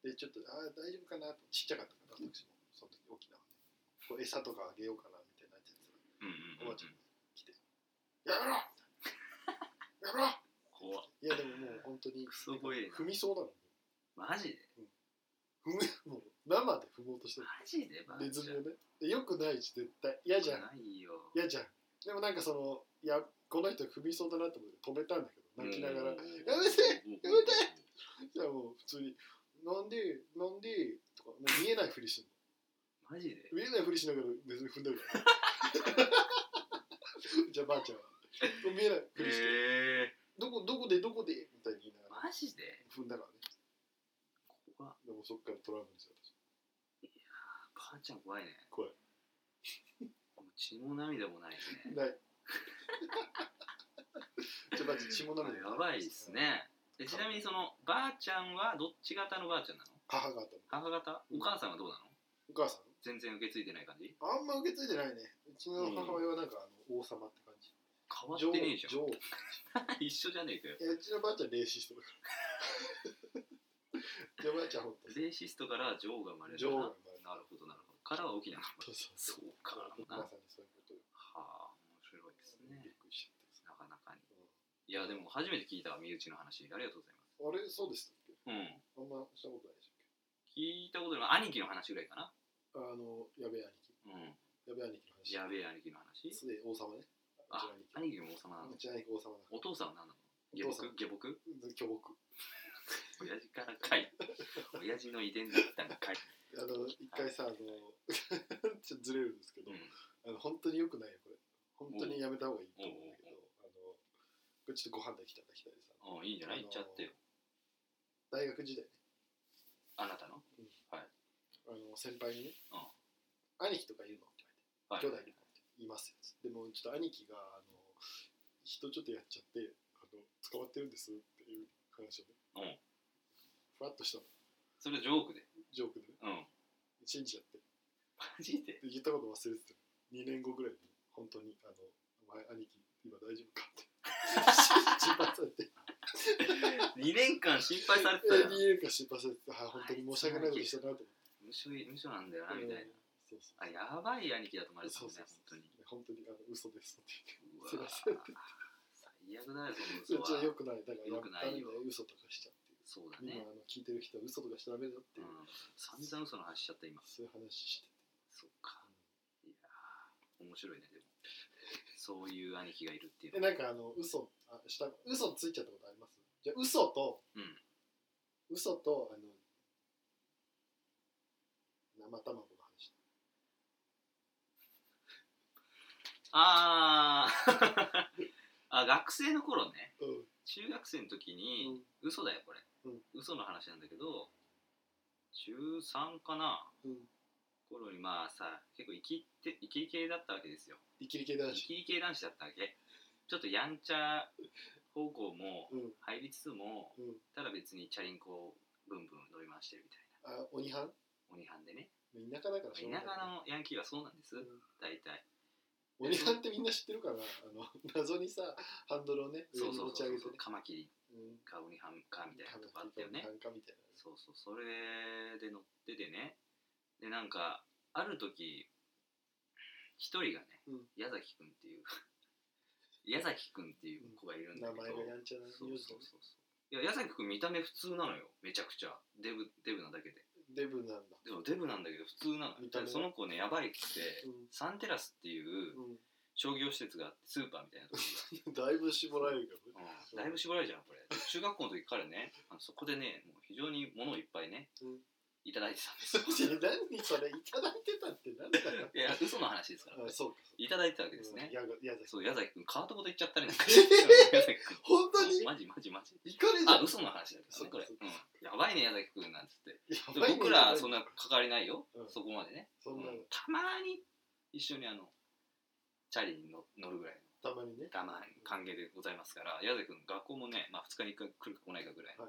[SPEAKER 1] でちょっとあ大丈夫かなと、ちっちゃかったから私もその時沖縄で。こう餌とかあげようかなみたいなやつら、うんうんうんうん、おばあちゃんが来てやめろやめろ怖っ。いやでももう本当に
[SPEAKER 2] すごい
[SPEAKER 1] 踏みそうなの。
[SPEAKER 2] マジで、
[SPEAKER 1] うん、踏む、もう生で踏もうとしてる。
[SPEAKER 2] マジでバ
[SPEAKER 1] ネズミをね。よくないし絶対嫌じゃん。
[SPEAKER 2] ないよ。
[SPEAKER 1] 嫌じゃん。でもなんかそのいやこの人踏みそうだなと思って止めたんだけど、泣きながらやめてやめて。じゃあもう普通になんでなんでとか見えないふりするの。
[SPEAKER 2] マジで
[SPEAKER 1] 見えないふりしながらネズミ踏んでるから、ね、じゃあばあちゃんは見えないふりして、えー、どこどこでどこでみたいに言いながら
[SPEAKER 2] マジで
[SPEAKER 1] 踏んだからね。怖っ。でもそっからトラウマですよ。
[SPEAKER 2] いやーばあちゃん怖いね。
[SPEAKER 1] 怖い。
[SPEAKER 2] もう血も涙もないね。
[SPEAKER 1] ない。じゃあばあちゃん血も涙
[SPEAKER 2] やばいっすね。でちなみにそのばあちゃんはどっち型のばあちゃんなの？
[SPEAKER 1] 母方。
[SPEAKER 2] 母方？お母さんはどうなの？
[SPEAKER 1] お母さん
[SPEAKER 2] 全然受け継いでない感じ？
[SPEAKER 1] あんま受け継いでないね。うちの母親はなんかあの王様って感じ。
[SPEAKER 2] 変わってねえじゃん。
[SPEAKER 1] 女王
[SPEAKER 2] 一緒じゃねえかよ。
[SPEAKER 1] うちのばあちゃんレーシストだからでばあちゃんほんと
[SPEAKER 2] レーシストから女王が生まれる。
[SPEAKER 1] 女王が生まれる。
[SPEAKER 2] なるほどなるほど。からは大きな。
[SPEAKER 1] そうそうそう。
[SPEAKER 2] そうか。
[SPEAKER 1] まさにそういうことよ。
[SPEAKER 2] はあ、面白いですね。
[SPEAKER 1] びっくりしちゃって
[SPEAKER 2] なかなかに。うん、いやでも初めて聞いた身内の話。ありがとうございます。
[SPEAKER 1] あれそうでしたっけ？
[SPEAKER 2] うん。
[SPEAKER 1] あんましたことないでしたっ
[SPEAKER 2] け？聞いたことない。兄貴の話ぐらいかな。
[SPEAKER 1] あのやべえ兄貴。うん。やべえ兄貴の話。
[SPEAKER 2] やべえ兄貴の話。
[SPEAKER 1] すで王様ね。
[SPEAKER 2] あ、兄貴も王様なの。
[SPEAKER 1] うち兄貴王様だ。
[SPEAKER 2] お父さんは何なの？下僕？下僕？
[SPEAKER 1] 巨木。
[SPEAKER 2] 親父からかい。親父の遺伝だったんかい。
[SPEAKER 1] あの一回さ、あのちょっとずれるんですけど、うん、あの本当に良くないよこれ。本当にやめた方がいいと思うんだけど、あのこれちょっとご飯できたんだひたりさん。
[SPEAKER 2] ああいいんじゃない？言っちゃってよ。
[SPEAKER 1] 大学時代ね。
[SPEAKER 2] あなたの？
[SPEAKER 1] うん、
[SPEAKER 2] はい。
[SPEAKER 1] あの先輩にね、
[SPEAKER 2] あ
[SPEAKER 1] あ兄貴とかいるのって言われて、はい、兄弟いるのって言いますよ。でもちょっと兄貴があの人ちょっとやっちゃってあの捕まってるんですっていう話をね。うん。ふわっとしたの。
[SPEAKER 2] それジョークで。
[SPEAKER 1] ジョークでね。
[SPEAKER 2] うん。
[SPEAKER 1] 信じちゃって。
[SPEAKER 2] マジで？
[SPEAKER 1] 言ったこと忘れてた。にねんごぐらいに本当にあのお前兄貴今大丈夫かって心配されて。
[SPEAKER 2] にねんかん心配されてたよ。
[SPEAKER 1] にねんかん心配されてた。はい、本当に申し訳ないことしたなと思って。
[SPEAKER 2] 無所無所なんだよなみたいな。
[SPEAKER 1] そうそう。
[SPEAKER 2] あ、やばい兄貴だと思われてたもんね、本当に。
[SPEAKER 1] 本当にあの嘘ですって言って。
[SPEAKER 2] うわ最悪だよ、その嘘は。
[SPEAKER 1] よくない。だから
[SPEAKER 2] よくないよ。
[SPEAKER 1] 嘘とかしちゃって。
[SPEAKER 2] そうだね。
[SPEAKER 1] 今あの聞いてる人は嘘とかしちゃダメだっていう。
[SPEAKER 2] 散々嘘の話しちゃった今。
[SPEAKER 1] そういう話してて。
[SPEAKER 2] そっか。いやー、面白いねでも。そういう兄貴がいるっていう。
[SPEAKER 1] え、なんかあの嘘あした嘘ついちゃったことあります？ じゃあ嘘と、
[SPEAKER 2] うん、
[SPEAKER 1] 嘘とあの生卵の話。
[SPEAKER 2] あーあ、学生の頃ね、
[SPEAKER 1] うん、
[SPEAKER 2] 中学生の時に、うん、嘘だよこれ、うん、嘘の話なんだけど、中さんかな、うん、頃にまあさ、結構イキってイキリ系だったわけですよ。
[SPEAKER 1] イキリ系男子。
[SPEAKER 2] イキリ系男子だったわけ。ちょっとやんちゃ方向も入りつつも、うん、ただ別にチャリンコブンブン乗り回してるみたいな。
[SPEAKER 1] あ、鬼班？
[SPEAKER 2] 鬼班でね。
[SPEAKER 1] 田舎だからしょうがない。
[SPEAKER 2] 田舎のヤンキーはそうなんです、うん、大体。
[SPEAKER 1] 鬼班ってみんな知ってるかな、あの謎にさハンドルをね上に持ち上げてね、
[SPEAKER 2] カマキリか鬼班かみたいなとこあったよね。そうそう、それで乗っててね、でなんかある時一人がね、うん、矢崎くんっていう矢崎くんっていう子がいるんだけど、名前がやんちゃな名字。そうそうそうそう。いや矢崎くん見た目普通なのよ、めちゃくちゃデブデブなだけで。
[SPEAKER 1] デブなんだ。
[SPEAKER 2] でもデブなんだけど普通なの。その子ねやばいって、うん、サンテラスっていう商業施設があって、スーパーみたいなところが
[SPEAKER 1] だいぶ絞られるけどね、
[SPEAKER 2] うん、だいぶ絞られるじゃんこれ。中学校の時からね、あのそこでねもう非常に物をいっぱいね、うん、いただいてたんですよ。
[SPEAKER 1] 何それいただいてたって何だよ。
[SPEAKER 2] いや嘘の話ですから、ね、
[SPEAKER 1] そうか
[SPEAKER 2] いただいてたわけですね、うん、矢崎そう矢崎くんカートごと行っちゃったね。
[SPEAKER 1] 矢崎くん本当に
[SPEAKER 2] マジマジマジ
[SPEAKER 1] 行かれじゃん。
[SPEAKER 2] あ嘘の話だったねこれ、うん、やばいね矢崎くんなんつって。僕らそんな関わりないよ、うん、そこまでね。そんな、うん、たまに一緒にあのチャリに乗るぐらい
[SPEAKER 1] のたまにね
[SPEAKER 2] たまに歓迎でございますから、矢崎くん学校もね、まあ、ふつかにいっかい来るか来ないかぐらい、はい、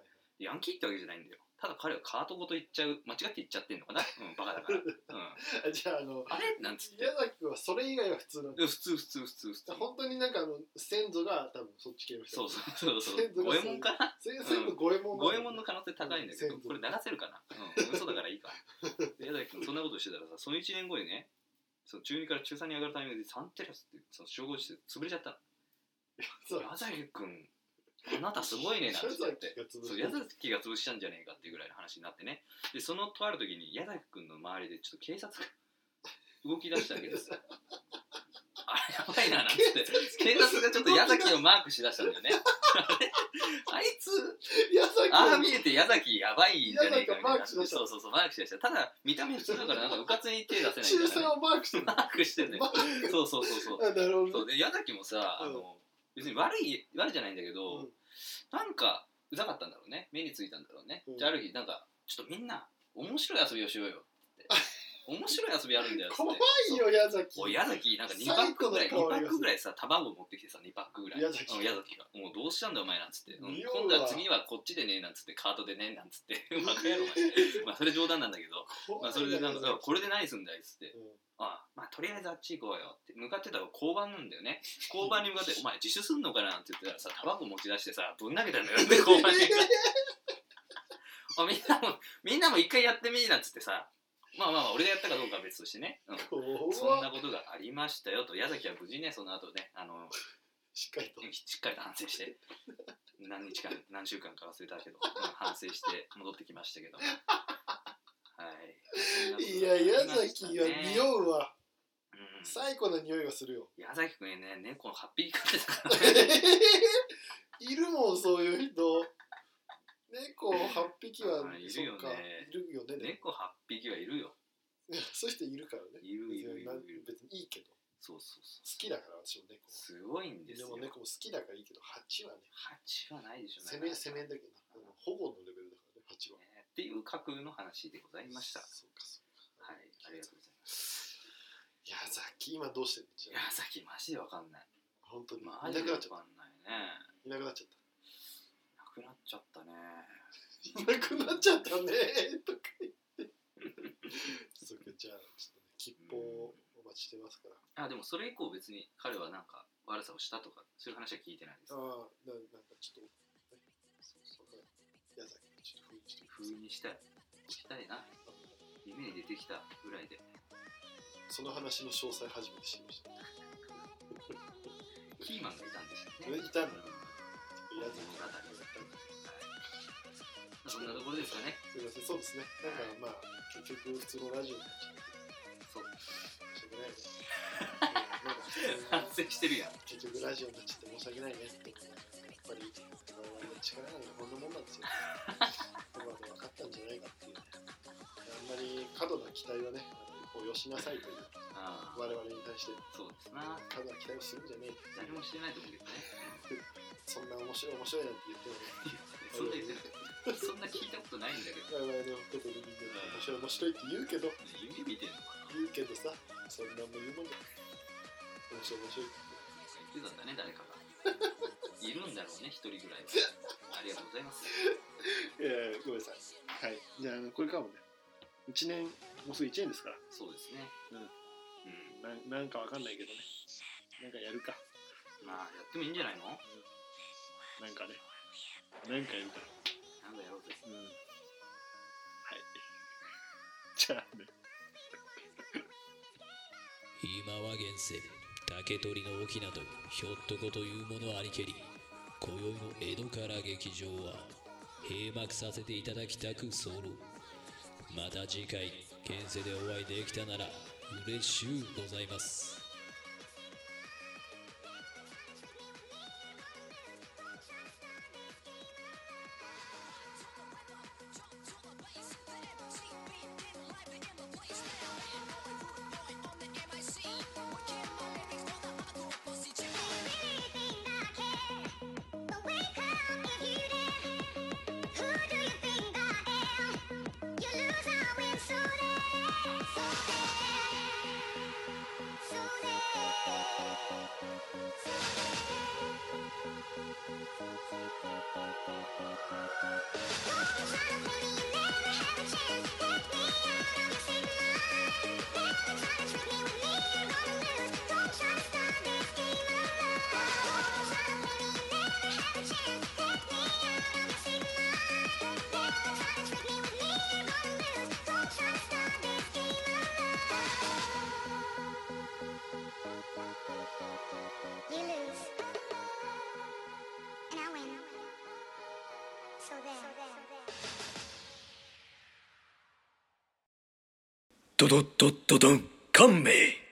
[SPEAKER 2] ヤンキーってわけじゃないんだよ。ただ彼はカートごと行っちゃう、間違って行っちゃってんのかな、うん、バカだから、
[SPEAKER 1] うん、じゃああの
[SPEAKER 2] あれなんつって
[SPEAKER 1] 矢崎くんはそれ以外は普通なの。
[SPEAKER 2] 普通普通普通普通。
[SPEAKER 1] 本当になんかあの先祖が多分そっち系の人。
[SPEAKER 2] そうそうそうそう。五右衛門かな。
[SPEAKER 1] 先祖五右衛門。
[SPEAKER 2] 五右衛門の可能性高いんだけど、これ流せるかな。うん、嘘だからいいか。矢崎くんそんなことしてたらさ、そのいちねんごにね、その中にから中さんに上がるタイミングでサンテラスってその商業施設潰れちゃったの。矢崎くんあなたすごいねなんて言ってそう矢崎が潰しちゃうんじゃねえかっていうぐらいの話になってね。でそのとある時に矢崎くんの周りでちょっと警察が動き出したわけですよ。あれやばいななんつって警察がちょっと矢崎をマークしだしたんだよね。あいつああ見えて矢崎やばいんじゃねえかみたいな。そうそうそうマークしだした。ただ見た目普通だからなんかうかつに手出せないみたいな、ね、
[SPEAKER 1] 中さんをマークしてる
[SPEAKER 2] マークしてんだよ。そうそうそうそう。
[SPEAKER 1] なるほど。
[SPEAKER 2] そうで矢崎もさ、うん、あの別に悪い悪いじゃないんだけど、うん、なんかうざかったんだろうね、目についたんだろうね、うん、じゃあある日なんかちょっとみんな面白い遊びをしようよって面白い遊びあるんだよって。
[SPEAKER 1] 怖いよ矢崎。
[SPEAKER 2] おい矢崎なんかにパックぐらいにパックぐらいさ卵持ってきてさにパックぐらい矢崎矢崎がもうどうしたんだお前なんつって、うん、今度は次はこっちでねなんつってカートでねなんつってバカ野郎まあそれ冗談なんだけどまあそれでなんかこれで何すんだいっつって、うん、あまあとりあえずあっち行こうよって向かってたら交番なんだよね。交番に向かってお前自首すんのかなって言ってたらさ卵持ち出してさぶん投げたんだよね交番にあみんなもみんなも一回やってみーなんつってさ、まあまあ俺がやったかどうかは別としてね、うん、そんなことがありましたよと。矢崎は無事ねその後ねあの
[SPEAKER 1] しっかりと
[SPEAKER 2] しっかりと反省して何日間何週間か忘れたけど、うん、反省して戻ってきましたけどはい。
[SPEAKER 1] いや矢崎は匂うわ、うん、最高な匂いがするよ。
[SPEAKER 2] 矢崎くんね猫のはっぴき飼ってたからね
[SPEAKER 1] いるもんそういう人。猫はっぴきは、
[SPEAKER 2] いるよね。
[SPEAKER 1] いるよね。
[SPEAKER 2] 猫はっぴきはいるよ。
[SPEAKER 1] そういう人いるからね。
[SPEAKER 2] いるいるいるいる。
[SPEAKER 1] 別にいいけど。
[SPEAKER 2] そうそうそう。
[SPEAKER 1] 好きだから私も猫。
[SPEAKER 2] すごいんですよ。
[SPEAKER 1] でも猫も好きだからいいけど、蜂はね。
[SPEAKER 2] 蜂はないでしょう
[SPEAKER 1] ね。攻め攻めだけど、保護のレベルだからね、蜂は。
[SPEAKER 2] っていう架空の話でございました。
[SPEAKER 1] そうかそう
[SPEAKER 2] か。はい、ありがとうございます。
[SPEAKER 1] 矢崎今どうしてるの？
[SPEAKER 2] 矢崎マジでわかんない。
[SPEAKER 1] 本当に。
[SPEAKER 2] マジでわかんないね。
[SPEAKER 1] いなくなっちゃった。
[SPEAKER 2] いなくなっちゃったね。
[SPEAKER 1] いなくなっちゃったねとか言ってそうか、じゃあちょっとね吉報をお待ちしてますから。
[SPEAKER 2] あでもそれ以降別に彼はなんか悪さをしたとかそういう話は聞いてないです。
[SPEAKER 1] ああななんかちょっと、ね、そうそう矢崎ちょっと封印して
[SPEAKER 2] 封印したいしたいな。夢に出てきたぐらいで
[SPEAKER 1] その話の詳細初めて知りました
[SPEAKER 2] キーマンがいたんでしたね。
[SPEAKER 1] いたの
[SPEAKER 2] 矢崎の方にそんなところですかね。
[SPEAKER 1] すみません、そうですね。なんかまあ結局普通のラジオになっちゃって、そう申し訳ないね。
[SPEAKER 2] 反省してるやん。
[SPEAKER 1] 結局ラジオになっちゃって申し訳ないね。やっぱり力なんかこんなもんなんですよ。今まで分かったんじゃないかっていう、ね、あんまり過度な期待はね、をよしなさいという我々に対して
[SPEAKER 2] そうですな、
[SPEAKER 1] 過度な期待をするんじゃねえって
[SPEAKER 2] 誰もしてないと思うけどね
[SPEAKER 1] そんな面白い面白いなんて言ってもね
[SPEAKER 2] そんな言ってないそんな聞いたことないんだけど
[SPEAKER 1] 我々のことでみんな面白い面白いって言うけど
[SPEAKER 2] 夢見てんのかな、
[SPEAKER 1] 言うけどさ、そんなもん言うもんじゃ面白い面白い
[SPEAKER 2] って言ってたんだね、誰かがいるんだろうね、一人ぐらいは。ありがとうございます。
[SPEAKER 1] いやごめんなさい。はい。じゃあ、これからもね、いちねん、もうすぐいちねんですから。
[SPEAKER 2] そうですね。
[SPEAKER 1] うん。うん、な, なんかわかんないけどね。なんかやるか。
[SPEAKER 2] まあ、やってもいいんじゃないの？うん、
[SPEAKER 1] なんかね。なんかやるか。
[SPEAKER 2] なんかやろうぜ。うん。はい。
[SPEAKER 1] じゃあね。
[SPEAKER 3] 今は現世。竹取の翁とひょっとこというものありけり、今宵の江戸から劇場は閉幕させていただきたく候。また次回現世でお会いできたなら嬉しゅうございます。
[SPEAKER 5] ドドドドドン、勘弁。